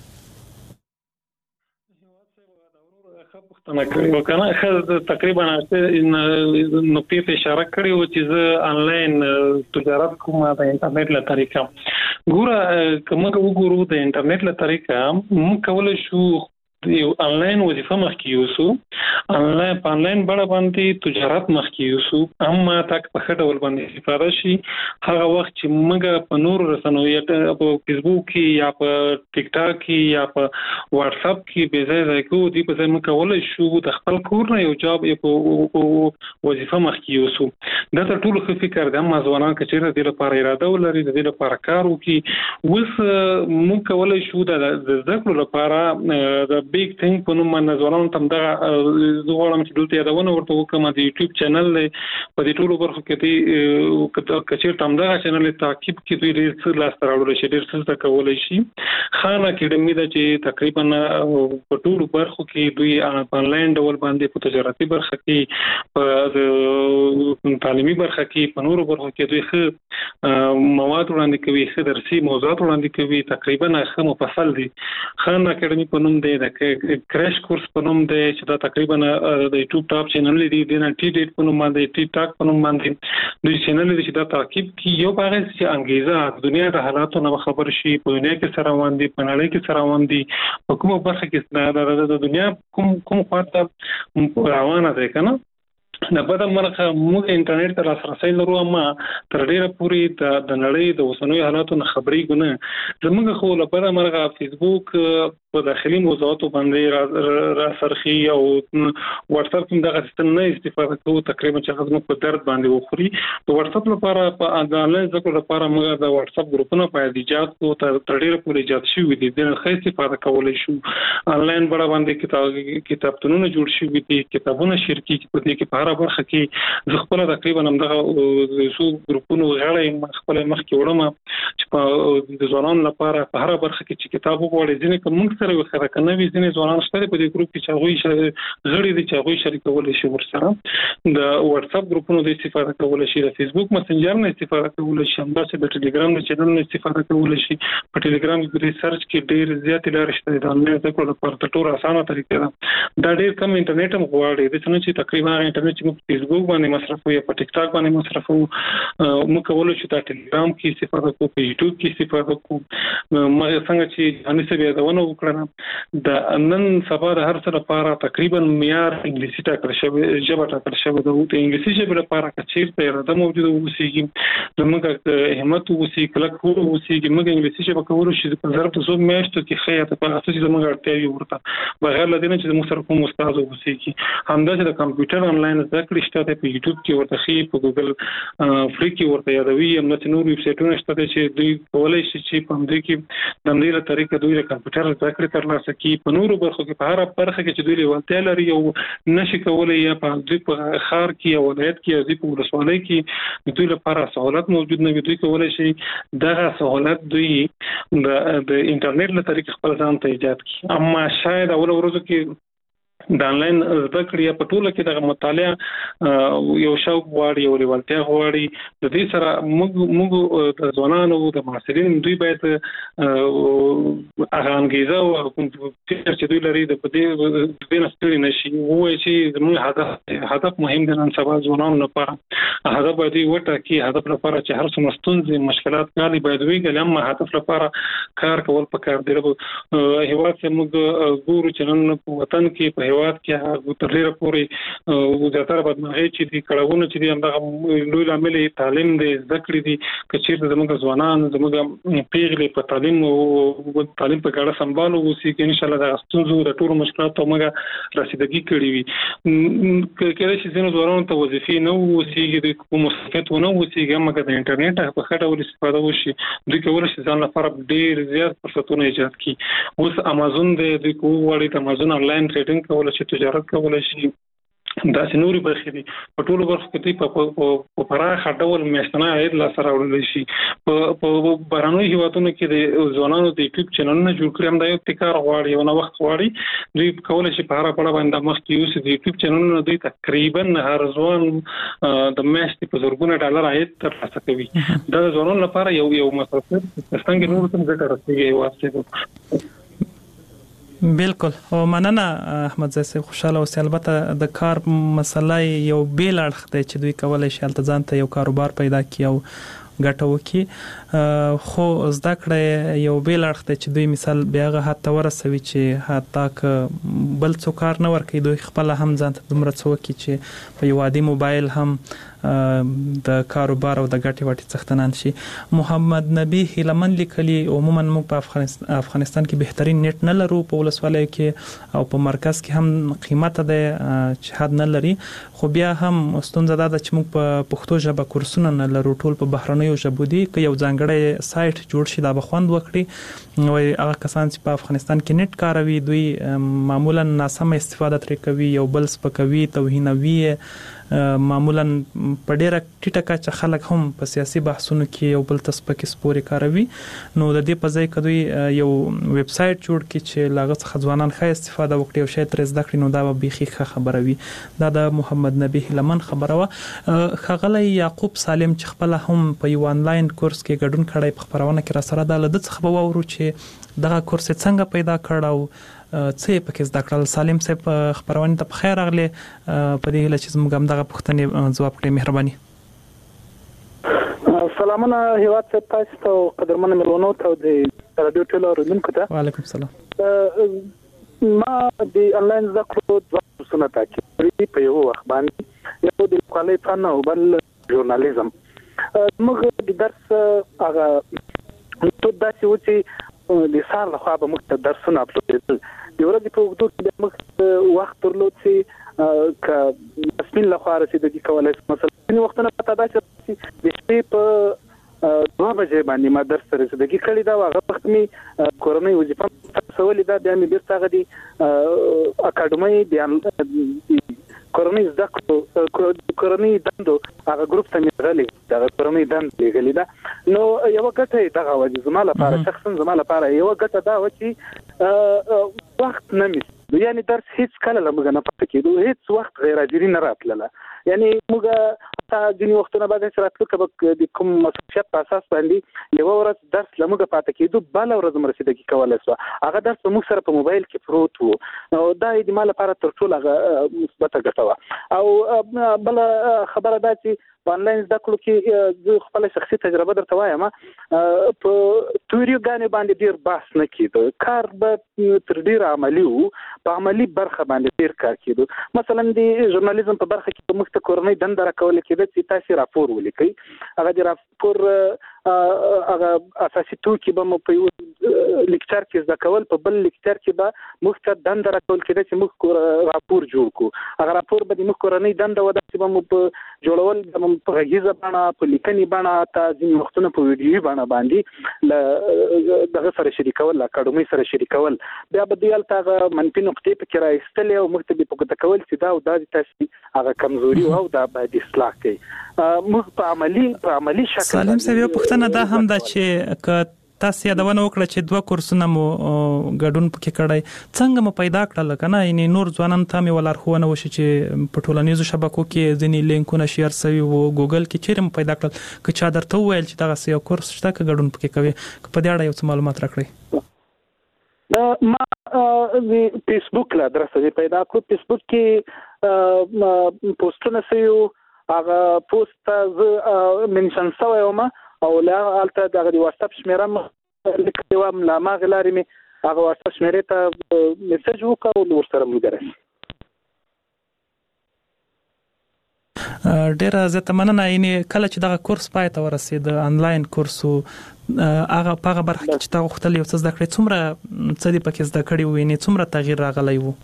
نو کنه خو تقریبا نقطې ته اشاره کړې و چې زه آنلاین تجارت کوم د انټرنیټ له طریقه. ګوره کومه وګورو د انټرنیټ له طریقه موږ کولای شو یو آنلاین وظیفه مخکې یوسو، آنلاین په آنلاین بڼه باندې تجارت مخکې یوسو، اما تک په ښه ډول باندې استفاده شي. هغه وخت چې موږ په نورو رسنیو په فیسبوک کې یا په ټیک ټاک کې یا په واتس اپ کې بې ځای ځای کوو، دې په ځای موږ کولی شو د خپل کور نه یو جاب وظیفه مخکې یوسو. دا تر ټولو ښه فکر دی. اما ځوانان که چېرته د دې لپاره اراده ولري، د دې لپاره کار وکړي. اوس موږ کولی شو د زده کړو لپاره د بیگ تھنګ په نوم باندې ځوانانو ته همدغه زه غواړم چې دلته یادونه ورته وکړم، د یوټیوب چینل دی، په دې ټولو برخو کې دی که چېرته همدغه چینل یې تعقیب کړي، دوی ډېر څه لاسته راوړلی شي، ډېر څه زده کولی شي. خان اکیډمي ده چې تقریبا په ټولو برخو کې دوی په آنلاین ډول باندې په تجارتي برخه کې، په تعلیمي برخه کې، په نورو برخو کې دوی ښه مواد وړاندې کوي، ښه درسي موضوعات وړاندې کوي، تقریبا ښه مفصل دي. خان اکیډمي په نوم دی، د کریش کورس په نوم دی چې دا تقریبا د یوټیوب ټاپ چینل دی، د ټي ډیټ په نوم باندې، ټي ټاک په نوم باندې دوی چینل دی چې دا تعقیب کی. یو هغه چې انګیزه د دنیا د حالاتو نه خبر شي، په دنیا کې سره روان دي، په نړۍ کې سره روان دي، په کومه برخه کې د دنیا کوم کوم خواته روانه ده کنه. نه بده مرغه موږ انټرنیټ ته لاسرسی لرو، اما تر ډیره پورې د نړۍ د اوسنیو حالاتو نه خبرېږو نه. زموږ خو له بده مرغه فیسبوک په داخلي موضوعاتو باندې را سرخي او واتس اپ هم دغه ستن نه استفاده کوو تقریبا چې هغه په درد باندې وخوري د واتس اپ لپاره په انلاین ذکر لپاره موږ د واتس اپ ګروپونو په ایجاد کو تر ډیره پورې ایجاد شوی دي د خې استفاده کولای شو انلاین بڑا باندې کتاب کتابتونونه جوړ شوي دي کتابونه شریکي په دې کې په هر برخه کې ز خپل تقریبا هم دغه سو ګروپونو غړي خپل مخ کې وړم چې په د ځوانانو لپاره په هر برخه کې چې کتاب وغوړي ځینې کوم سره وخره کنه وي ځینې ځوانان شته په دې ګروپ کې چې هغه غړي دي چې هغه شریکول شي ورسره د واتس اپ ګروپونو د استفاده کول شي د فیسبوک مسنجر نه استفاده کول شي هم د ټلګرام د چینل نه استفاده کول شي په ټلګرام کې د سرچ کې ډېر زیات لارې شته د انلاین زده کړو لپاره تر ټولو اسانه طریقه ده دا ډېر کم انټرنیټ هم غواړي د څه چې تقریبا انټرنیټ چې په فیسبوک باندې مصرفوي په ټیک ټاک باندې مصرفوي موږ کولای شو د ټلګرام کې استفاده کوو په یوټیوب کې استفاده کوو مې څنګه چې ان څه بیا دونه وکړم د نن سبا د هر څه لپاره تقریبا معیار انګلیسي ټاکل شوی ژبه ټاکل شوی د انګلیسي ژبه لپاره کچیر ته راته موجوده اوسېږي زموږ همت اوسې کله کور اوسېږي موږ انګلیسي ژبه کولای شو په ضرب څو میاشتو کې خیاطه په اساس زموږ اړتیاوي ورته بغیر لدینه چې موږ سره کوم استاد اوسېږي همداسې د کمپیوټر انلاین زده کړې شته په یوټیوب کې ورته خې په ګوګل فری کې ورته یادوي هم د نور ویب سایټونو شته چې دوی کولای شي چې په دې کې د دې له طریقې دوی د کمپیوټر زده کړې ترلاسه کوي په نورو برخو کې په هر برخه کې چې دوی لېوالتیا لري او نشي کولای یا په دې په خار کې او ولایت کې او دې په ولسوالۍ کې دوی لپاره سہولت موجود نه وي دوی کولای شي دغه سہولت دوی د د انټرنیټ له طریقې خپل ځان ته ایجاد کړي اما شاید اول ورځو کې د انلاین زده کړې په ټوله کې د مطالعه یو شوق غواړي او لېوالتیا غواړي د دې سره موږ موږ د ځوانانو د معاصرین دوی باید هغه انګیزه او فکر چې دوی لري د دې د دې نستړي نشي وایي چې زموږ هدف هدف مهم دی نن سبا ځوانانو لپاره هدف باید وټه کې هدف لپاره چې هر څه مستونزې مشکلات کالي باید ویګل اما هدف لپاره کار کول پکار دی هیواد چې موږ ګورو چې نن په وطن کې په هیواد کې هغه تر ډیره پورې او زیاتره بدمعي چې دي کړهونه چې دي همدغه لوی لامل تعلیم دی زده کړې دي کچیر زموږ ځوانان زموږ پیغلې په تعلیم او تعلیم په ګډه سمبالو وسی کې ان شاء الله د استونزو د ټولو مشکلاتو موږ رسیدګي کړې وي کله چې زینو ځوانانو ته وظیفې نه وسی د کوم مسلکت ونه وسی موږ د انټرنیټ په خټه ول استفاده وشي دوی کولای شي ځان لپاره ډیر زیات فرصتونه ایجاد کړي اوس امازون د کوم وړي د امازون انلاین ټریډینګ کولای شي تجارت کولای شي دا سنوري برخې دي په ټولو برخو کې په پراخه ډول میاشتنه عاید لا سره وړل شي په بهرنیو هیوادونو کې د ځوانانو د یوټیوب چینلونه جوړ کړي هم دا یو ابتکار غواړي او نو وخت غواړي دوی کولای شي په هر اړه باندې مخکې یوسي د یوټیوب چینلونو دوی تقریبا هر ځوان د میاشتې په زرګونه ډالر عاید ترلاسه کوي دا د ځوانانو لپاره یو یو مصرف څنګه نور څه ګټه رسیږي واسطه بالکل او مننه احمد زاهد خوشاله اوسې البته د کار مسله یو بیل اړخ دی چې دوی کولای شي التزام ته یو کاروبار پیدا کړي او ګټه وکړي خو زده کړه یو بیل اړخ دی چې دوی مثال بیا هغه حتی ورسوي چې حتی ک بل څو کار نه ورکړي دوی خپل هم ځان ته دومره څه وکړي چې په یو عادي موبایل هم د کاروبار او د ګټې وټې څښتنان شي محمد نبی هیلمن لیکلي عموما موږ په افغانستان کې بهترین نت نه لرو په ولسوالۍ کې او په مرکز کې هم قیمت ده چې حد نه لري خو بیا هم ستونزه ده چې موږ په پښتو ژبه کورسونه نه لرو ټول په بهرنیو ژبو دي که یو ځانګړی سایت جوړ شي دا به خوند وکړي نو هغه کسان چې په افغانستان کې نت کاروي دوی معمولا ناسمه استفاده ترې کوي یو بل سپکوي توهینوي معمولا په ډیره ټیټه کچه خلک هم په سیاسي بحثونو کې یو بل تسپکې سپوري کاروي نو د دې په ځای کې دوی یو ویب سایت جوړ کړي چې لاغه څخه ځوانان ښه استفاده وکړي او شاید ترې زده کړي نو دا به بیخي ښه خبره وي دا د محمد نبی هیلمن خبره وه ښاغلی یعقوب سالم چې خپله هم په یو آنلاین کورس کې ګډون کړی په خپرونه کې راسره دا له ده څخه به واورو چې دغه کورس څنګه پیدا کړ او څه پکې زده کړل سالم صاحب خبرونه ته بخیر راغلی په دې هیله چې موږ هم دغه پوښتنې ځواب کړئ مهرباني سلامونه هیواد صاحب تاسو ته قدرمن ملونو ته د رادیو ټیلو اوریدونکو ته وعلیکم السلام ما د انلاین زده کړو دوه کورسونه تاکي په یو وخت باندې یو د کالي فن او بل ژورنالیزم موږ د درس هغه ته داسې و چې د سار له خوا به موږ ته درسونه اپلوډېدل د ورځې په اوږدو کې به موږ وخت درلود چې که تصمیم له خوا رسېدګي کولی شو. مثلا ځینې وختونه پته ده چې د شپې په دوه بجې باندې ما درس ته رسېدګي کړې ده او هغه وخت مې کورنۍ وظیفه ترسولې ده. بیا مې بېرته هغه د اکاډمۍ د کورنۍ زده کړو کورنۍ دندو هغه ګروپ ته مې راغلې دغه کورنۍ دند لېږلې ده. نو یوه ګټه یې دغه وه چې زما لپاره شخصا زما لپاره یوه ګټه دا وه چې وخت نه مې یعنی درس هیڅ کله له موږ نه پاتې کېدو، هیڅ وخت غیر حاضري نه راتلله. یعنی موږ ځینې وختونه به داسې راتلو که به د کوم مصروفیت په اساس باندې یوه ورځ درس له موږ پاتې کېدو، بله ورځ هم رسېدګي کولی شوه. هغه درس په موږ سره په موبایل کې پروت و. نو دا یې د ما لپاره تر ټولو هغه مثبته ګټه وه. او بله خبره دا چې په انلاین زده کړو کې زه خپله شخصي تجربه درته وایم، په تیوریوګانې باندې ډېر بحث نه کېده، کار به تر ډېره عملي و. په عملي برخه باندې ډېر کار کېدو. مثلا د ژورنالیزم په برخه کې موږ ته کورنۍ دنده راکول کېده چې تاسې راپور ولیکئ. هغه د راپور هغه اساسي توکي به مو په یو لیکچر کې زده کول، په بل لیکچر کې به موږ ته دنده راکول کېده چې موږ راپور جوړ کړو. هغه راپور به د موږ کورنۍ دنده وه چې به مو په جوړول به مو په غږیزه بڼه، په لیکنې بڼه، حتی ځینې وختونه په ویډیوي بڼه باندې له دغه سره شریکول، له اکاډمۍ سره شریکول. بیا به دوی هلته هغه منفي نقطې پکې راایستلې او موږ ته به یې په ګوته کول چې دا او دا د تاسې هغه کمزوري وه او دا باید اصلاح کړئ. موږ په عملي په عملي شکل سالم صاحب یو پوښتنه دا هم ده چې که تاسو یادونه وکړه چې دوه کورسونه مو ګډون پکې کړی، څنګه مو پیدا کړل کنه؟ یعنی نور ځوانان ته مې ولارښوونه وشي چې په ټولنیزو شبکو کې ځینې لینکونه شیر شوي وو، ګوګل کې چیرې مو پیدا کړل؟ که چا درته وویل چې دغسې یو کورس شته که ګډون پکې کوي، که په دې اړه یو څه معلومات راکړئ. ما د فیسبوک له ادرسه دې پیدا کړو. فیسبوک کې پوسټونه شوي، هغه پوسټ ته زه منشن شوی وم او له هلته دغه د واتساپ شمېره مې لیکلې وم. له هماغې لارې مې هغه واتساپ شمېرې ته میسج وکړ او ورسره ملګری شوم. ډیره زیاته مننه. یعنې کله چې دغه کورس پای ته ورسېد، انلاین کورس و، هغه په هغه برخه کې چې تا غوښتل یو څه زده کړې، څومره څه دې پکې زده کړي وو؟ یعنې څومره تغییر راغلی و؟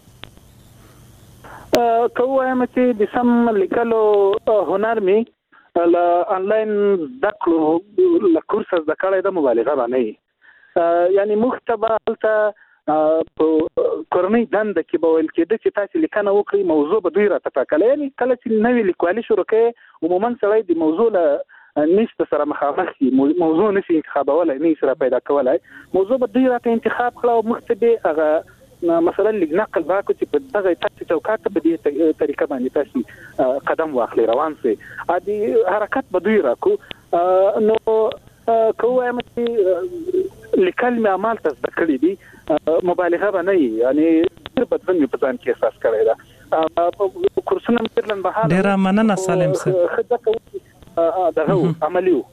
که ووایم چې د سم لیکلو هنر مې له انلاین زده کړو له کورسه زده کړی ده، مبالغه به نه وي. یعنې موږ ته به هلته په کورنۍ دنده کې به ویل کېده چې تاسې لیکنه وکړئ، موضوع به دوی راته ټاکله. یعنې کله چې نوې لیکوالي شروع کوې، عموما سړی د موضوع له نیست سره مخامخ شي، موضوع نشي انتخابولی، نه یې سره پیدا کولی. موضوع به دوی راته انتخاب کړه او موږ ته به هغه مثلا لږ نقل راکړو چې په دغه تاسې چوکاټ ته په دې طریقه باندې تاسې قدم واخلئ، روان سئ. د حرکت به دوی راکړو. نو که ووایم چې لیکل مې همالته زده کړي دي، مبالغه به نه وي. یعنې ډېر بدلون مې په ځان کې احساس کړی ده. کورسونه مې تر لنډمهاله ډېره مننه سالم صاحب. ښه زده کوو دغه و عملي و.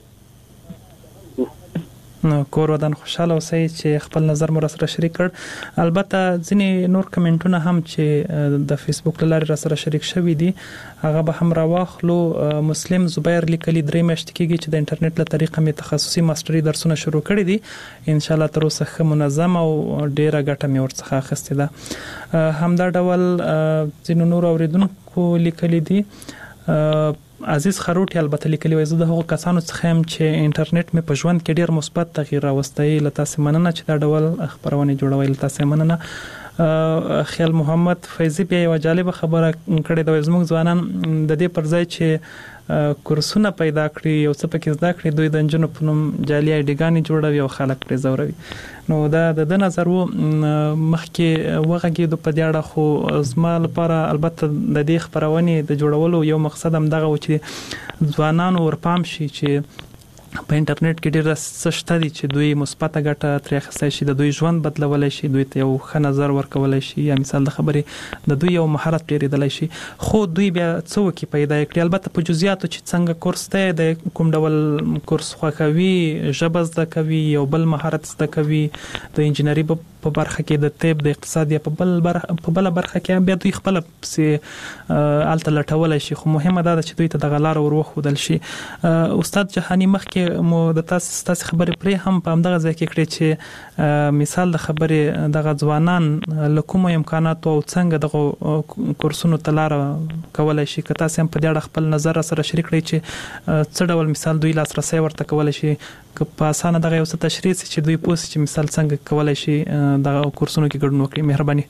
نو کور ودان خوشاله اوسئ چې خپل نظر مو سره شریک کړ. البته ځینې نور کمنټونه هم چې د فیسبوک له لارې را سره شریک شوي دي هغه به هم راواخلو. مسلم زبیر لیکلي درې میاشتې کېږي چې د انټرنیټ له طریقه مې تخصصي ماستري درسونه شروع کړي دي. ان شاء الله تر اوسه ښه منظم او ډیره ګټه مې ورڅخه اخیستې ده. همدا ډول ځینو نور اوریدونکو لیکلي دي. عزیز خروټي البته لیکلي وای زه د هغو کسانو څخه یم چې انټرنیټ مې په ژوند کې ډیر مثبت تغییر راوستی. له تاسې مننه چې دا ډول خبرونه جوړوي. له تاسې مننه. خیال محمد فیضی بیا یو جالب خبره کړې ده. زموږ ځوانان د دې پر ځای چې کورسونه پیدا کړي، یو څه پکې زده کړي، دوی د نجونو په نوم جعلي آیډیګانې جوړوي او خلک پرې ځوروي. نو دا د ده نظر و. مخکې وغږېدو په دې اړه، خو زما لپاره البته د دې خپرونې د جوړولو یو مقصد هم دغه و چې ځوانانو ورپام شي چې په انټرنیټ کې ډېر څه شته دي چې دوی مثبته ګټه ترې اخیستی شي، د دوی ژوند بدلولی شي، دوی ته یو ښه نظر ورکولی شي، یا مثال د خبرې د دوی یو مهارت ډېرېدلی شي. خو دوی بیا څه وکړي پیدا یې کړي. البته په جزئیاتو چې څنګه کورس دی، د کوم ډول کورس خوښوي، ژبه زده کوي، یو بل مهارت زده کوي، د انجینري په برخه کې، د طب، د اقتصاد یا په بل په بله برخه کې بیا دوی خپله پسې هلته لټولی شي. خو مهمه دا ده چې دوی ته دغه لاره ور وښودل شي. استاد جهاني مخکې مخکې مو د تاسو تاسو خبرې پرې هم په همدغه ځای کې کړې چې مثال د خبرې دغه ځوانان له کومو امکاناتو او څنګه دغه کورسونو ته لار کولای شي. که تاسو هم په دې اړه خپل نظر سره شریک کړئ چې څه ډول مثال دوی لاسرسي ورته کولای شي، که په اسانه دغه یو څه تشریح چې دوی پوه چې مثال څنګه کولای شي دغه کورسونو کې ګډون وکړي. مهرباني.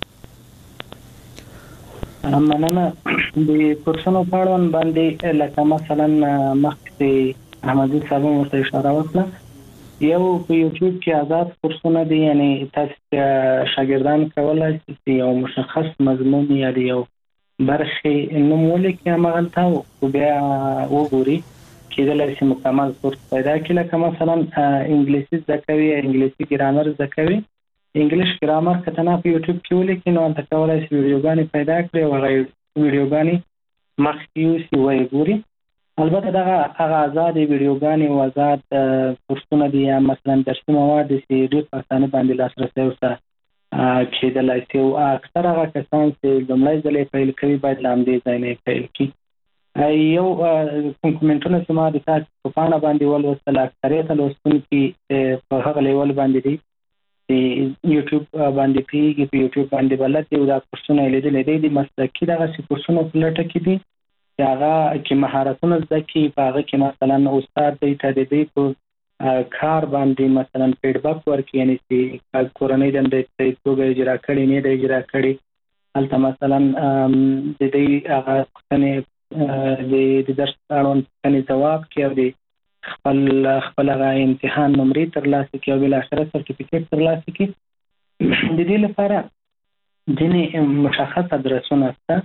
مننه. د کورسونو په اړه باندې لکه مثلا مخکې احمدي صاحب ورته اشاره وکړه، یو په یوټیوب کې آزاد کورسونه دي، یعنی تاسو شاګردان کولای شي یو مشخص مضمون یا یو برخه نوم ولیکي هغه او بیا وګوري کېدلای شي مکمل کورس پیدا کړي. لکه مثلا انګلیسي زده کوي، انګلیسي ګرامر زده کوي، انګلیش ګرامر کته نه په یوټیوب کې ولیکي نو تاسو کولای شئ ویډیوګانې پیدا کړئ او هغه ویډیوګانې مخکې یې وایي ګوري. البته دا هغه آزاد ویډیوګانې او آزاد کورسونه دي، یا مثلا درسي مواد چې ډېر په اسانه باندې لاسرسي ورته کېدلای شي، او اکثر هغه کسان چې لومړی ځل یې پیل کوي باید له همدې ځای نه پیل کړي. یو کوم کومنټونه چې ما د تاسو په پاڼه باندې ولوستل، اکثریت لوستونکي په هغه لیول باندې دي چې یوټیوب باندې پیږي، په یوټیوب باندې بلد دی او دا کورسونه لیدلې دي. د مسلکي دغه کورسونه په لټه کې دي چې هغه کې مهارتونه زده کړي، په هغه کې مثلا استاد دی ته د دې په کار باندې مثلا فیډبک ورکړي، یعنی چې کورنۍ دندې ته توګه اجرا کړي نه دی اجرا کړي، هلته مثلا د دې هغه پوښتنې د درس اړوند پوښتنې ځواب کړي او د خپل خپل هغه امتحان نمرې ترلاسه کړي او بالاخره سرټیفیکیټ ترلاسه کړي. د دې لپاره ځینې مشخص ادرسونه شته.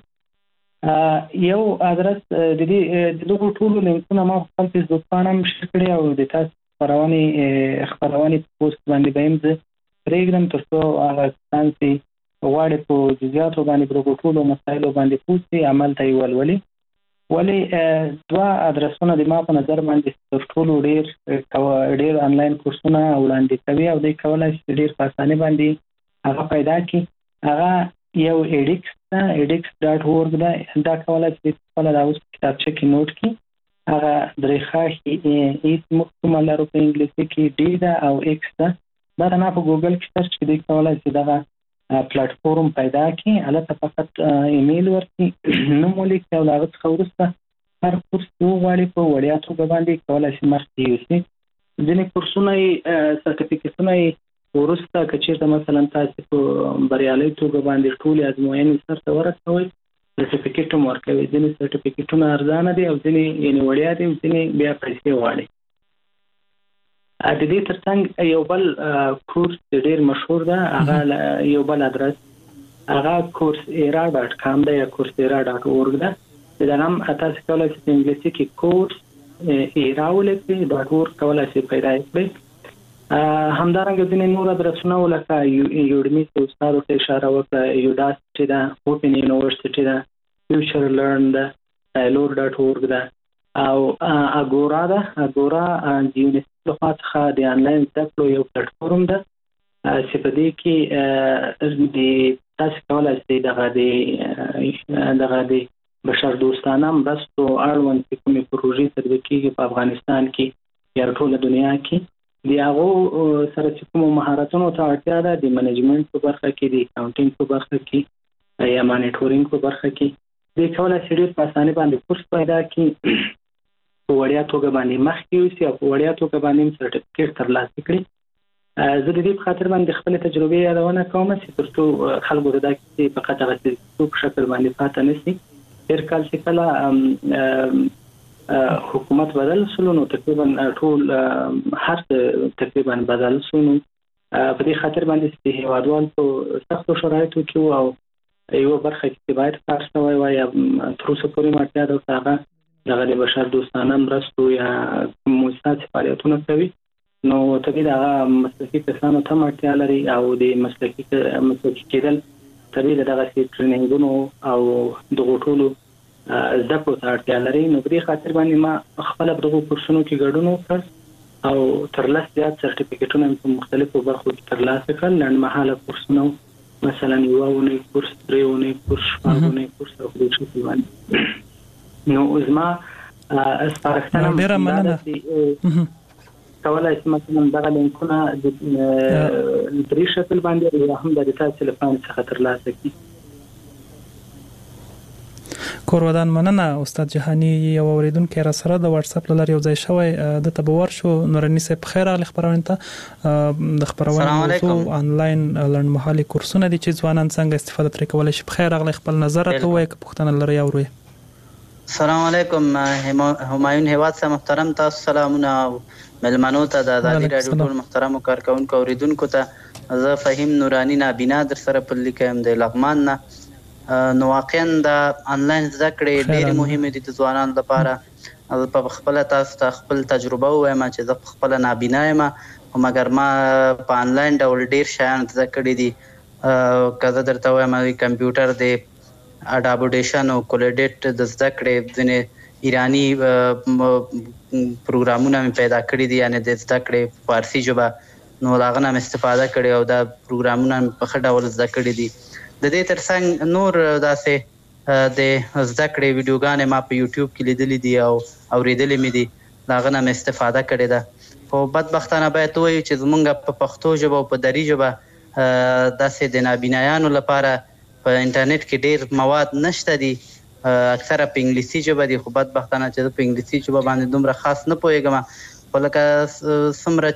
یو ادرس د دې د دغو ټولو لینکونه ما خپل فیسبوک پاڼه هم شیر کړې او د تاسو خپرونې خپرونې پوسټ باندې به هم زه پرېږدم تر څو هغه کسان چې غواړي په جزئیاتو باندې په دغو ټولو مسایلو باندې پوه شي عمل ته یې ولولي. ولې دوه ادرسونه د ما په نظر باندې تر ټولو ډېر ډېر آنلاین کورسونه وړاندې کوي او دوی کولی شي ډېر په اسانۍ باندې هغه پیدا کړي. هغه یو ایډیکس ده، ایډیکس ډاټ اورګ ده. دا کولی شي خپله دا اوس په کتابچه کې نوټ کړي. هغه درې خاښې ایس موږ کومه لرو په انګلیسي کې ډي ده او ایکس ده. دا نه په ګوګل کې سرچ کړي، دوی کولی شي دغه پلیټ فورم پیدا کړي، هلته فقط ایمیل ورکړي، نوم ولیکي او له هغه څخه وروسته هر کورس چې وغواړي په وړیا توګه باندې کولی شي مخکې یوسي. ځینې کورسونه یې سرټیفیکیټونه یې وروسته که چېرته مثلا تاسې په بریالۍ توګه باندې ټولې ازموینې سرته ورسوئ سرټیفیکیټ هم ورکوي. ځینې سرټیفیکیټونه ارزانه دي او ځینې یعنې وړیا دي او ځینې بیا پیسې غواړي. د دې ترڅنګ یو بل کورس ډېر مشهور ده، هغه یو بل ادرس هغه کورس ایرا ډاټ کام ده یا کورس ایرا ډاټ اورګ ده. دا هم تاسو کولی شئ په انګلیسي کې کورس ایرا ولیکئ ډاټ اورګ کولی شئ پیدا یې کړئ. همدارنګه ځینې نور ادرسونه لکه یوډمي چې استاد ورته اشاره وکړه، یوډاسټي ده، اوپن یونیورسټي ده، فیوچر لرن ده، سایلور ډاټ اورګ ده او اګورا ده. اګورا د یونیسف لخوا څخه د آنلاین زده کړو یو پلیټفورم ده چې په دې کې د تاسو کولی شئ دغه د دغه د بشر دوستانه مرستو اړوند چې کومې پروژې تطبیق کېږي په افغانستان کې یا ټوله دنیا کې، د هغو سره چې کومو مهارتونو ته اړتیا ده د منیجمنټ په برخه کې، د اکاونټینګ په برخه کې یا مانیټورینګ په برخه کې، دوی کولی شي ډېر په اسانۍ باندې کورس پیدا کړي، په وړیا توګه باندې مخکې یوسي او په وړیا توګه باندې هم سرټیفیکیټ ترلاسه کړي. زه د دې په خاطر باندې خپلې تجربې یادونه کوم چې تر څو خلکو ته دا کیسې فقط هغه په شکل باندې پاتې نه شي. تېر کال چې کله حکومت بدل شو نو تقریبا ټول هر څه تقریبا بدل شو، نو په دې خاطر باندې چې هیوادوال په سختو شرایطو کې وو او یوه برخه کې باید کار شوی وای یا تر اوسه پورې اړتیا ده ورته هغه دغه د بشر دوستانه مرستو یا مؤسسات فعالیتونه کوي، نو طبیعي د هغه مسلکي کسانو ته هم اړتیا لري او د مسلکي مسلکي کېدل طبیعي د دغسې ټریننګونو او دغو ټولو زده کړو ته اړتیا لري. نو په دې خاطر باندې ما خپله په دغو کورسونو کې ګډون وکړ او تر لس زیات سرټیفیکیټونه مې په مختلفو برخو کې ترلاسه کړل. لنډمهاله کورسونه مثلا یوه اونۍ کورس، درې اونۍ کورس، شپږ اونۍ کورس او په دې شکل باندې. نو زما سپارښتنه ډېره مننه کولای شي مثلا دغه لینکونه د پری شکل باندې یا هم د تاسو تلیفون څخه ترلاسه کړئ. کورودان مننه استاد جهانی یو اوریدونکو را سره د واتس اپ لاره یو ځای شوی د تبور شو نورنی سه په خیر علي خبرونه ته د خبرونه موضوع انلاین لړمحلي کورسونه دي چې ځوانان څنګه استفاده ترې کولای شي. په خیر علي خپل نظر ته وایي که پوښتنه لري او وروي. السلام علیکم همایون هواد سره محترم تاسو سلامونه ملمنو ته د ازادي رادیو ټول محترم کارکونکو اوریدونکو ته زه فهیم نورانی نابینا در سره په لیکم د لغمان نه. نو واقعا د انلاین زده کړې ډېرې مهمې دي د ځوانانو لپاره. په خپله تاسو ته خپل تجربه ووایم چې زه په خپله نابینا یم خو مګر ما په انلاین ډول ډېر شیان زده کړي دي. که زه درته ووایم کمپیوټر د اډابوډیشن او کولیډیټ د زده کړې ځینې ایراني پروګرامونه مې پیدا کړي دي یعنې د زده کړې فارسي ژبه نو له هغه نه مې استفاده کړې او دا پروګرامونه مې په ښه ډول زده کړي دي. د دې ترڅنګ نور داسې د زده کړې ویډیوګانې ما په یوټیوب کې لیدلې دي او اورېدلې مې دي د هغه نه مې استفاده کړې ده. خو بدبختانه باید ووایو چې زمونږ په پښتو ژبه او په دري ژبه داسې د نابینایانو لپاره په انټرنیټ کې ډېر مواد نشته دي. اکثره په انګلیسي ژبه دي خو بدبختانه چې زه په انګلیسي ژبه باندې دومره خاص نه پوهېږم. خو لکه څومره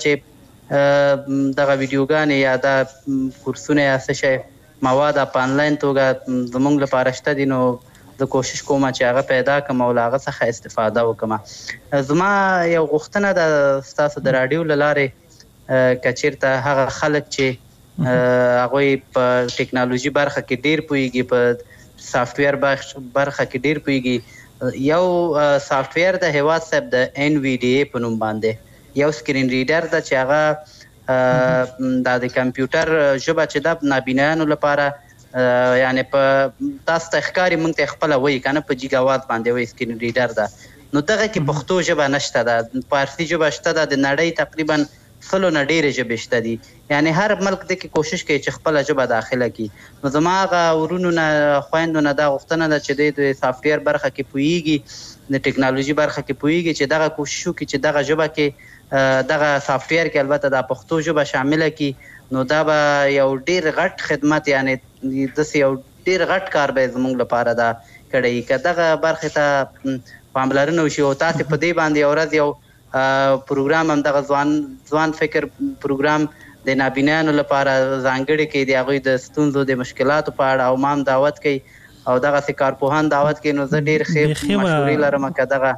چې دغه ویډیوګانې یا دا کورسونه یا څه شی مواد په انلاین توګه زموږ لپاره شته دي نو زه کوشش کوم چې هغه پیدا کړم او له هغه څخه استفاده وکړم. زما یو غوښتنه ده ستاسو د راډیو له لارې که چېرته هغه خلک چې هغوی په ټکنالوژي برخه کې ډېر پوهېږي په سافټویر برخه کې ډېر پوهېږي یو سافټویر د هیواد صاحب د این وی ډي اے په نوم باندې یو سکرین ریډر ده چې هغه دا د کمپیوټر ژبه چې د نابینایانو لپاره یعنی په تاسو ته ښکاري موږ ته خپله وایي که نه په جیګاوات باندې وایي سکرین ریډر ده نو دغه کې پښتو ژبه نشته ده فارسي ژبه شته ده د نړۍ تقریبا سلو نه ډېرې ژبې شته دي یعنی هر ملک د کې کوشش کوي چې خپله ژبه داخله کړي نو زما هغه ورونو نه خویندو نه دا غوښتنه ده چې دی د سافټویر برخه کې پوهېږي د ټکنالوژي برخه کې پوهېږي چې دغه کوشش وکړي چې دغه ژبه کې دغه سافټویر کې البته د پښتو ژبه شامله کړي نو دا به یو ډېر غټ خدمت یعنی داسې یو ډېر غټ کار به زموږ لپاره دا کړی که دغه برخې ته پاملرنه وشي او تاسې په دې باندې یو ورځ یو پروګرام هم دغه ځوان ځوان فکر پروګرام د نابینایانو لپاره ځانګړی کړي د هغوی د ستونزو د مشکلاتو په اړه او ما هم دعوت کوي او دغسې کارپوهان دعوت کوي نو زه ډېر ښې مشورې لرم که دغه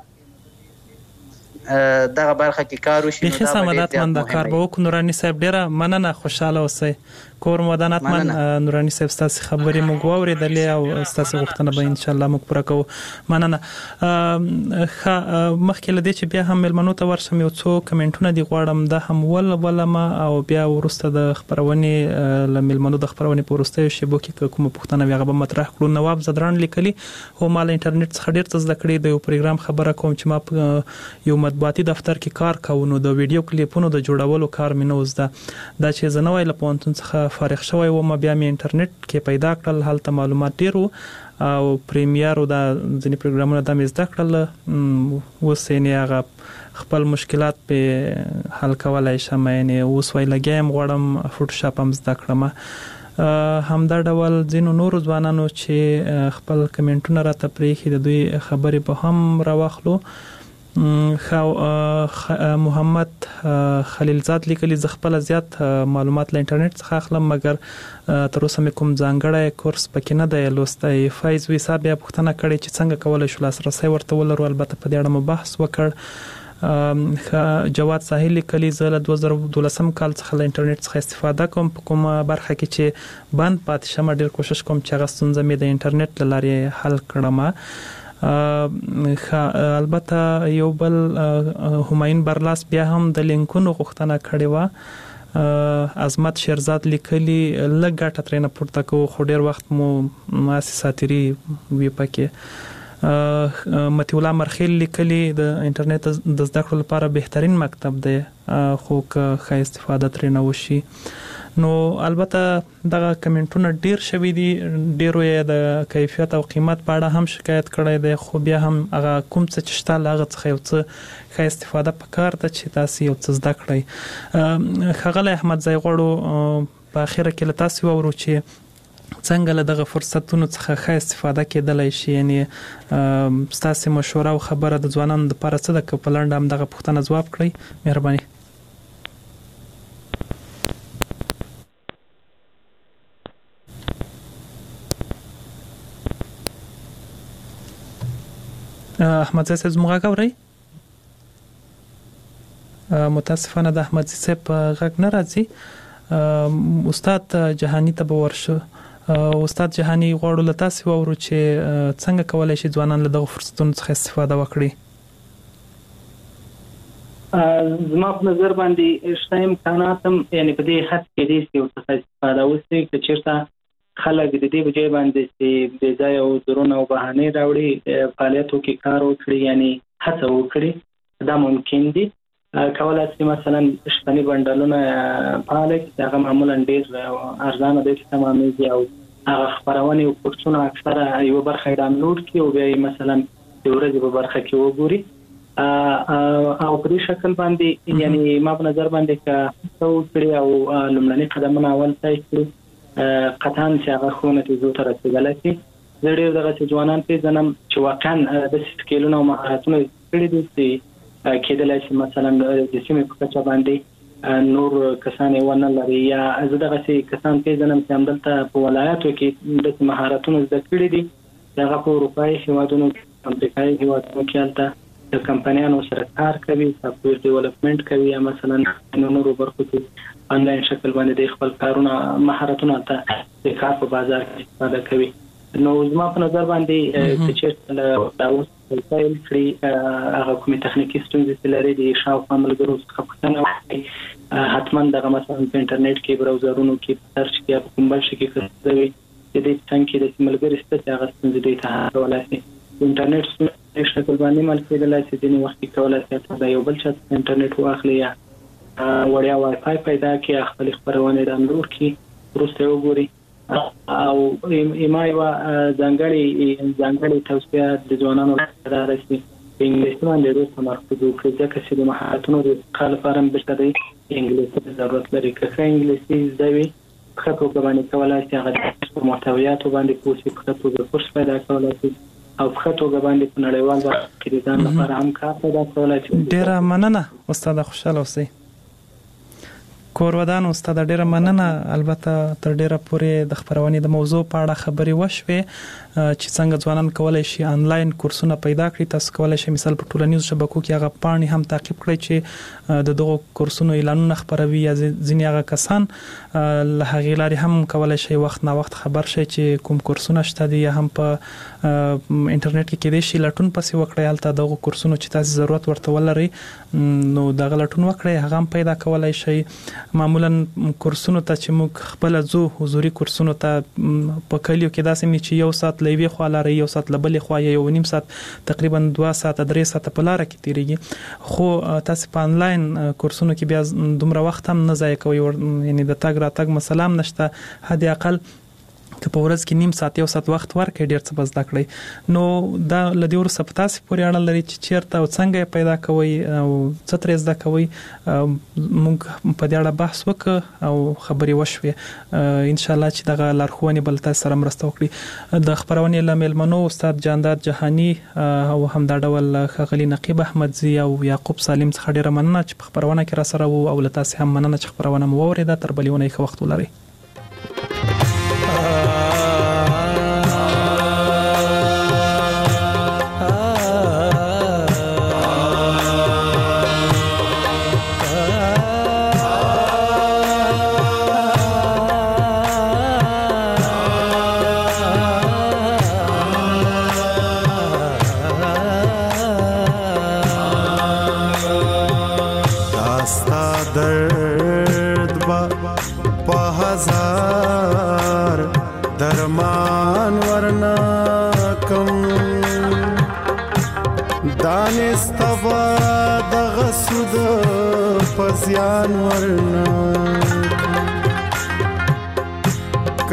دغه برخه کې کار وشي بخي سمادات من د کار به وکړو نورانی صاحب ډیره مننه خوشاله اوسئ کور مودانات من نورانی صاحب ستاسو خبرې موږ واورېدلې او ستاسو غوښتنه به ان شاء الله موږ پوره کوو مننه. مخکې له دې چې بیا هم ملمنو ته ورشم یو څو کمنټونه دي غواړم دا هم ول ولما او بیا وروسته د خبرونې له ملمنو د خبرونې په وروستیو شیبو کې کومه پوښتنه وي هغه به مطرح کړو. نواب زدران لیکلي هو مال انټرنیټ څخه ډېر څه زده کړي د یو پروګرام خبره کوم چې ما یو مطبوعاتي دفتر کې کار کوو نو د ویډیو کلیپونو د جوړولو کار مې نه وزده دا چې زه نوی له پوهنتون څخه فارغ شوی وم بیا مې انټرنیټ کې پیدا کړل هلته معلومات ډېر وو او پریمیر او دا ځینې پروګرامونه دا مې زده کړل اوس یعنې هغه خپل مشکلات په حل کولی شم یعنې اوس وی لګیا یم غواړم فوټوشاپ هم زده کړم. همدا ډول ځینو نورو ځوانانو چې خپل کمنټونه راته پرېښي د دوی خبرې به هم راواخلو. محمد خلیلزاد لیکلي زه خپل زیات معلومات له انټرنیټ څخه اخلم مګر تر اوسه مې کوم ځانګړی کورس پکې نه دی لوستی. فایز ویسا بیا پوښتنه کړې چې څنګه کولی شو لاسرسی ورته ولرو البته په دې اړه مو بحث وکړ. جواد ساحل لیکلي زه له دوه زره دولسم کال څخه له انټرنیټ څخه استفاده کوم په کومه برخه کې چې بند پاتې شم ډېر کوشش کوم چې هغه ستونزه مې د انټرنیټ له لارې حل کړم. البته یو بل همایون برلاس بیا هم د لینکونو غوښتنه کړې وه. عظمت شیرزاد لیکلي لږ ګټه ترېنه پورته کوو خو ډېر وخت مو ماسې ساتیري وي پکې. مطیع الله مرخیل لیکلي د انټرنیټ د زده کړو لپاره بهترین مکتب دی خو که ښه استفاده ترېنه وشي. نو البته دغه کمنټونه ډیر شوي دي، ډیرو یې د کیفیت او قیمت په اړه هم شکایت کړی دی، خو بیا هم هغه کوم څه چې شته هغه څخه یو څه ښه استفاده پکار ده چې تاسو یو څه زده کړئ. ښاغلی احمد ځای غواړو په اخره کې له تاسو واورو چې څنګه له دغه فرصتونو څخه ښه استفاده کېدلی شي، یعنی ستاسو مشوره او خبره د ځوانانو لپاره څه ده؟ که په لنډ هم دغه پوښتنه ځواب کړئ مهرباني. احمد زی صاحب زموږ غږ اورئ؟ متاسفانه د احمد زی صاحب غږ نه راځي. استاد جهانی ته به ورشو. استاد جهانی غواړو له تاسو واورو چې څنګه کولای شي ځوانان له دغه فرصتونو څخه استفاده وکړي. زما په نظر باندې شته امکانات هم یعنی په دې حد کې دي چې څه استفاده وشي، چې چیرته خلک د دې بجای باندې چې د ځای او درون او بهانه راوړي فعالیتو کې کار وکړي، یعنی هڅه وکړي، دا ممکن دي. کولای شي مثلا شتنی بندلونه فعال کړي، هغه معمولا ډیر ارزانه دي چې تمامېږي، او هغه خبرونه او کورسونه اکثره یو برخه ډاونلوډ کړي او بیا مثلا د ورځې په برخه کې وګوري، او په دې شکل باندې یعنی ما په نظر باندې که څو کړي او لومړني قدمونه اول ځای کړي قطعاً چې هغه خو نتیجو ته رسېدلی شي. زه ډېر دغسې ځوانان پېژنم چې واقعا داسې سکیلونه او مهارتونه کړي دي چې کېدلی شي مثلا د سیمې په کچه باندې نور کسان یې ونه لري، یا زه دغسې کسان پېژنم چې همدلته په ولایاتو کې داسې مهارتونه زده کړي دي چې هغه په اروپایي هېوادونو کې، امریکایي هېوادونو کې هلته د کمپنیانو سره کار کوي، سافټویر ډیولپمنټ کوي، یا مثلا نورو برخو کې آنلاین شکل باندې د خپل کارونه مهارتونه ته د کار په بازار کې استفاده کوي. نو زما په نظر باندې چې دا اوس پیل کړي هغه کومې تخنیکي ستونزې چې لري د شاوخوا ملګرو څخه پوښتنه وکړي، حتما دغه مثلا په انټرنیټ کې براوزرونو کې سرچ کې یا کوم بل شي کې کوي چې د څنګه کې د ملګرو ستاسو هغه ستونزې دوی ته حل کولای شي. انټرنیټ په شکل باندې مل کېدلای شي، ځینې وخت کې کولای شي دا یو بل څه انټرنیټ واخلي یا وړیا وای فای پیدا کړي، خپل خبرونه ډاونلوډ کړي، وروسته وګوري. او ایما یو ځانګړي ځانګړي توصیه د ځوانانو لپاره ده چې په انګلیسي باندې ډېر تمرکز وکړي، ځکه چې د مهارتونو د ښه لپاره هم بېرته د انګلیسي ضرورت لري. که ښه انګلیسي زده وي په ښه توګه باندې کولی شي هغه په محتویاتو باندې پوه شي، په ښه توګه کورس پیدا کولی شي، او په ښه توګه باندې په نړیوال بحث کې د ځان لپاره هم کار پیدا کولی شي. ډېره مننه استاده، خوشحاله اوسئ. کورودان استاد ډیره مننه. البته تر ډیره پورې د خبرونې د موضوع په اړه خبرې وشوې چې څنګه ځوانان کولای شي آنلاین کورسونه پیدا کړي. تاسو کولای شئ مثال په ټولنیزو شبکو کې هغه پاڼې هم تعقیب کړئ چې د دغو کورسونو اعلانونه خبروي، یا ځینې هغه کسان له هغې لارې هم کولای شي وخت نا وخت خبر شي چې کوم کورسونه شته دي، یا هم په انټرنیټ کې کېدای شي لټون پسې وکړئ، هلته دغو کورسونو چې تاسو ضرورت ورته ولرئ نو دغه لټون وکړئ، هغه هم پیدا کولای شئ. معمولا کورسونو ته چې موږ خپل ځو حضوري کورسونو ته په کلیو کې داسې مې چې یو سات لوي خو لري، یو سات لبلې خو یو نیم سات، تقریبا دوه ساعت درې ساعت په لار کې تیریږي. خو تاسو په آنلاین کورسونو کې بیا دومره وخت هم نه ضایع کوئ، یعنی د تګ راتګ مسله هم نشته. حد اقل که په ورځ کې نیم ساعت یو ساعت وخت ورکړئ ډېر څه به زده کړئ. نو دا له دې وروسته په تاسې پورې اړه لري چې چېرته او څنګه یې پیدا کوئ او څه ترې زده کوئ. موږ په دې اړه بحث وکړو او خبرې وشوې. انشاءالله چې دغه لارښوونې به له تاسو سره مرسته وکړي. د خپرونې له میلمنو استاد جانداد جهاني او همدا ډول ښاغلي نقیب احمدزي او یعقوب سالم څخه ډېره مننه چې په خپرونه کې را سره وو، او له تاسې هم مننه چې خپرونه مو واورېده. تر بلې اونۍ ښه وخت ولرئ. زیان ورنه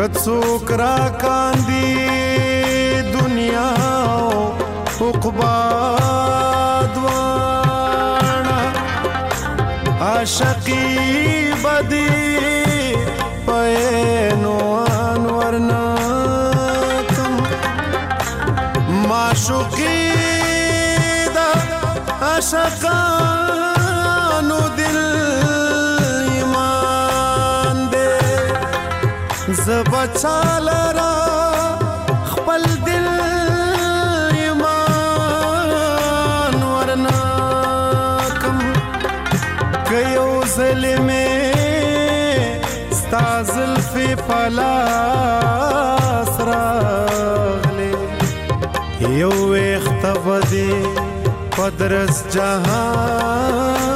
کڅوک را کاندي دنیا عقبا دوانا عاشقی بدی پینو انورنا کم معشوقی دا عاشقانو دل ایمان دے زبچا لرا خپل دل ایمان ورنا کم کيو ظلمه ستا زلفی پلاس راغلی یو اختبدی پدرس جهان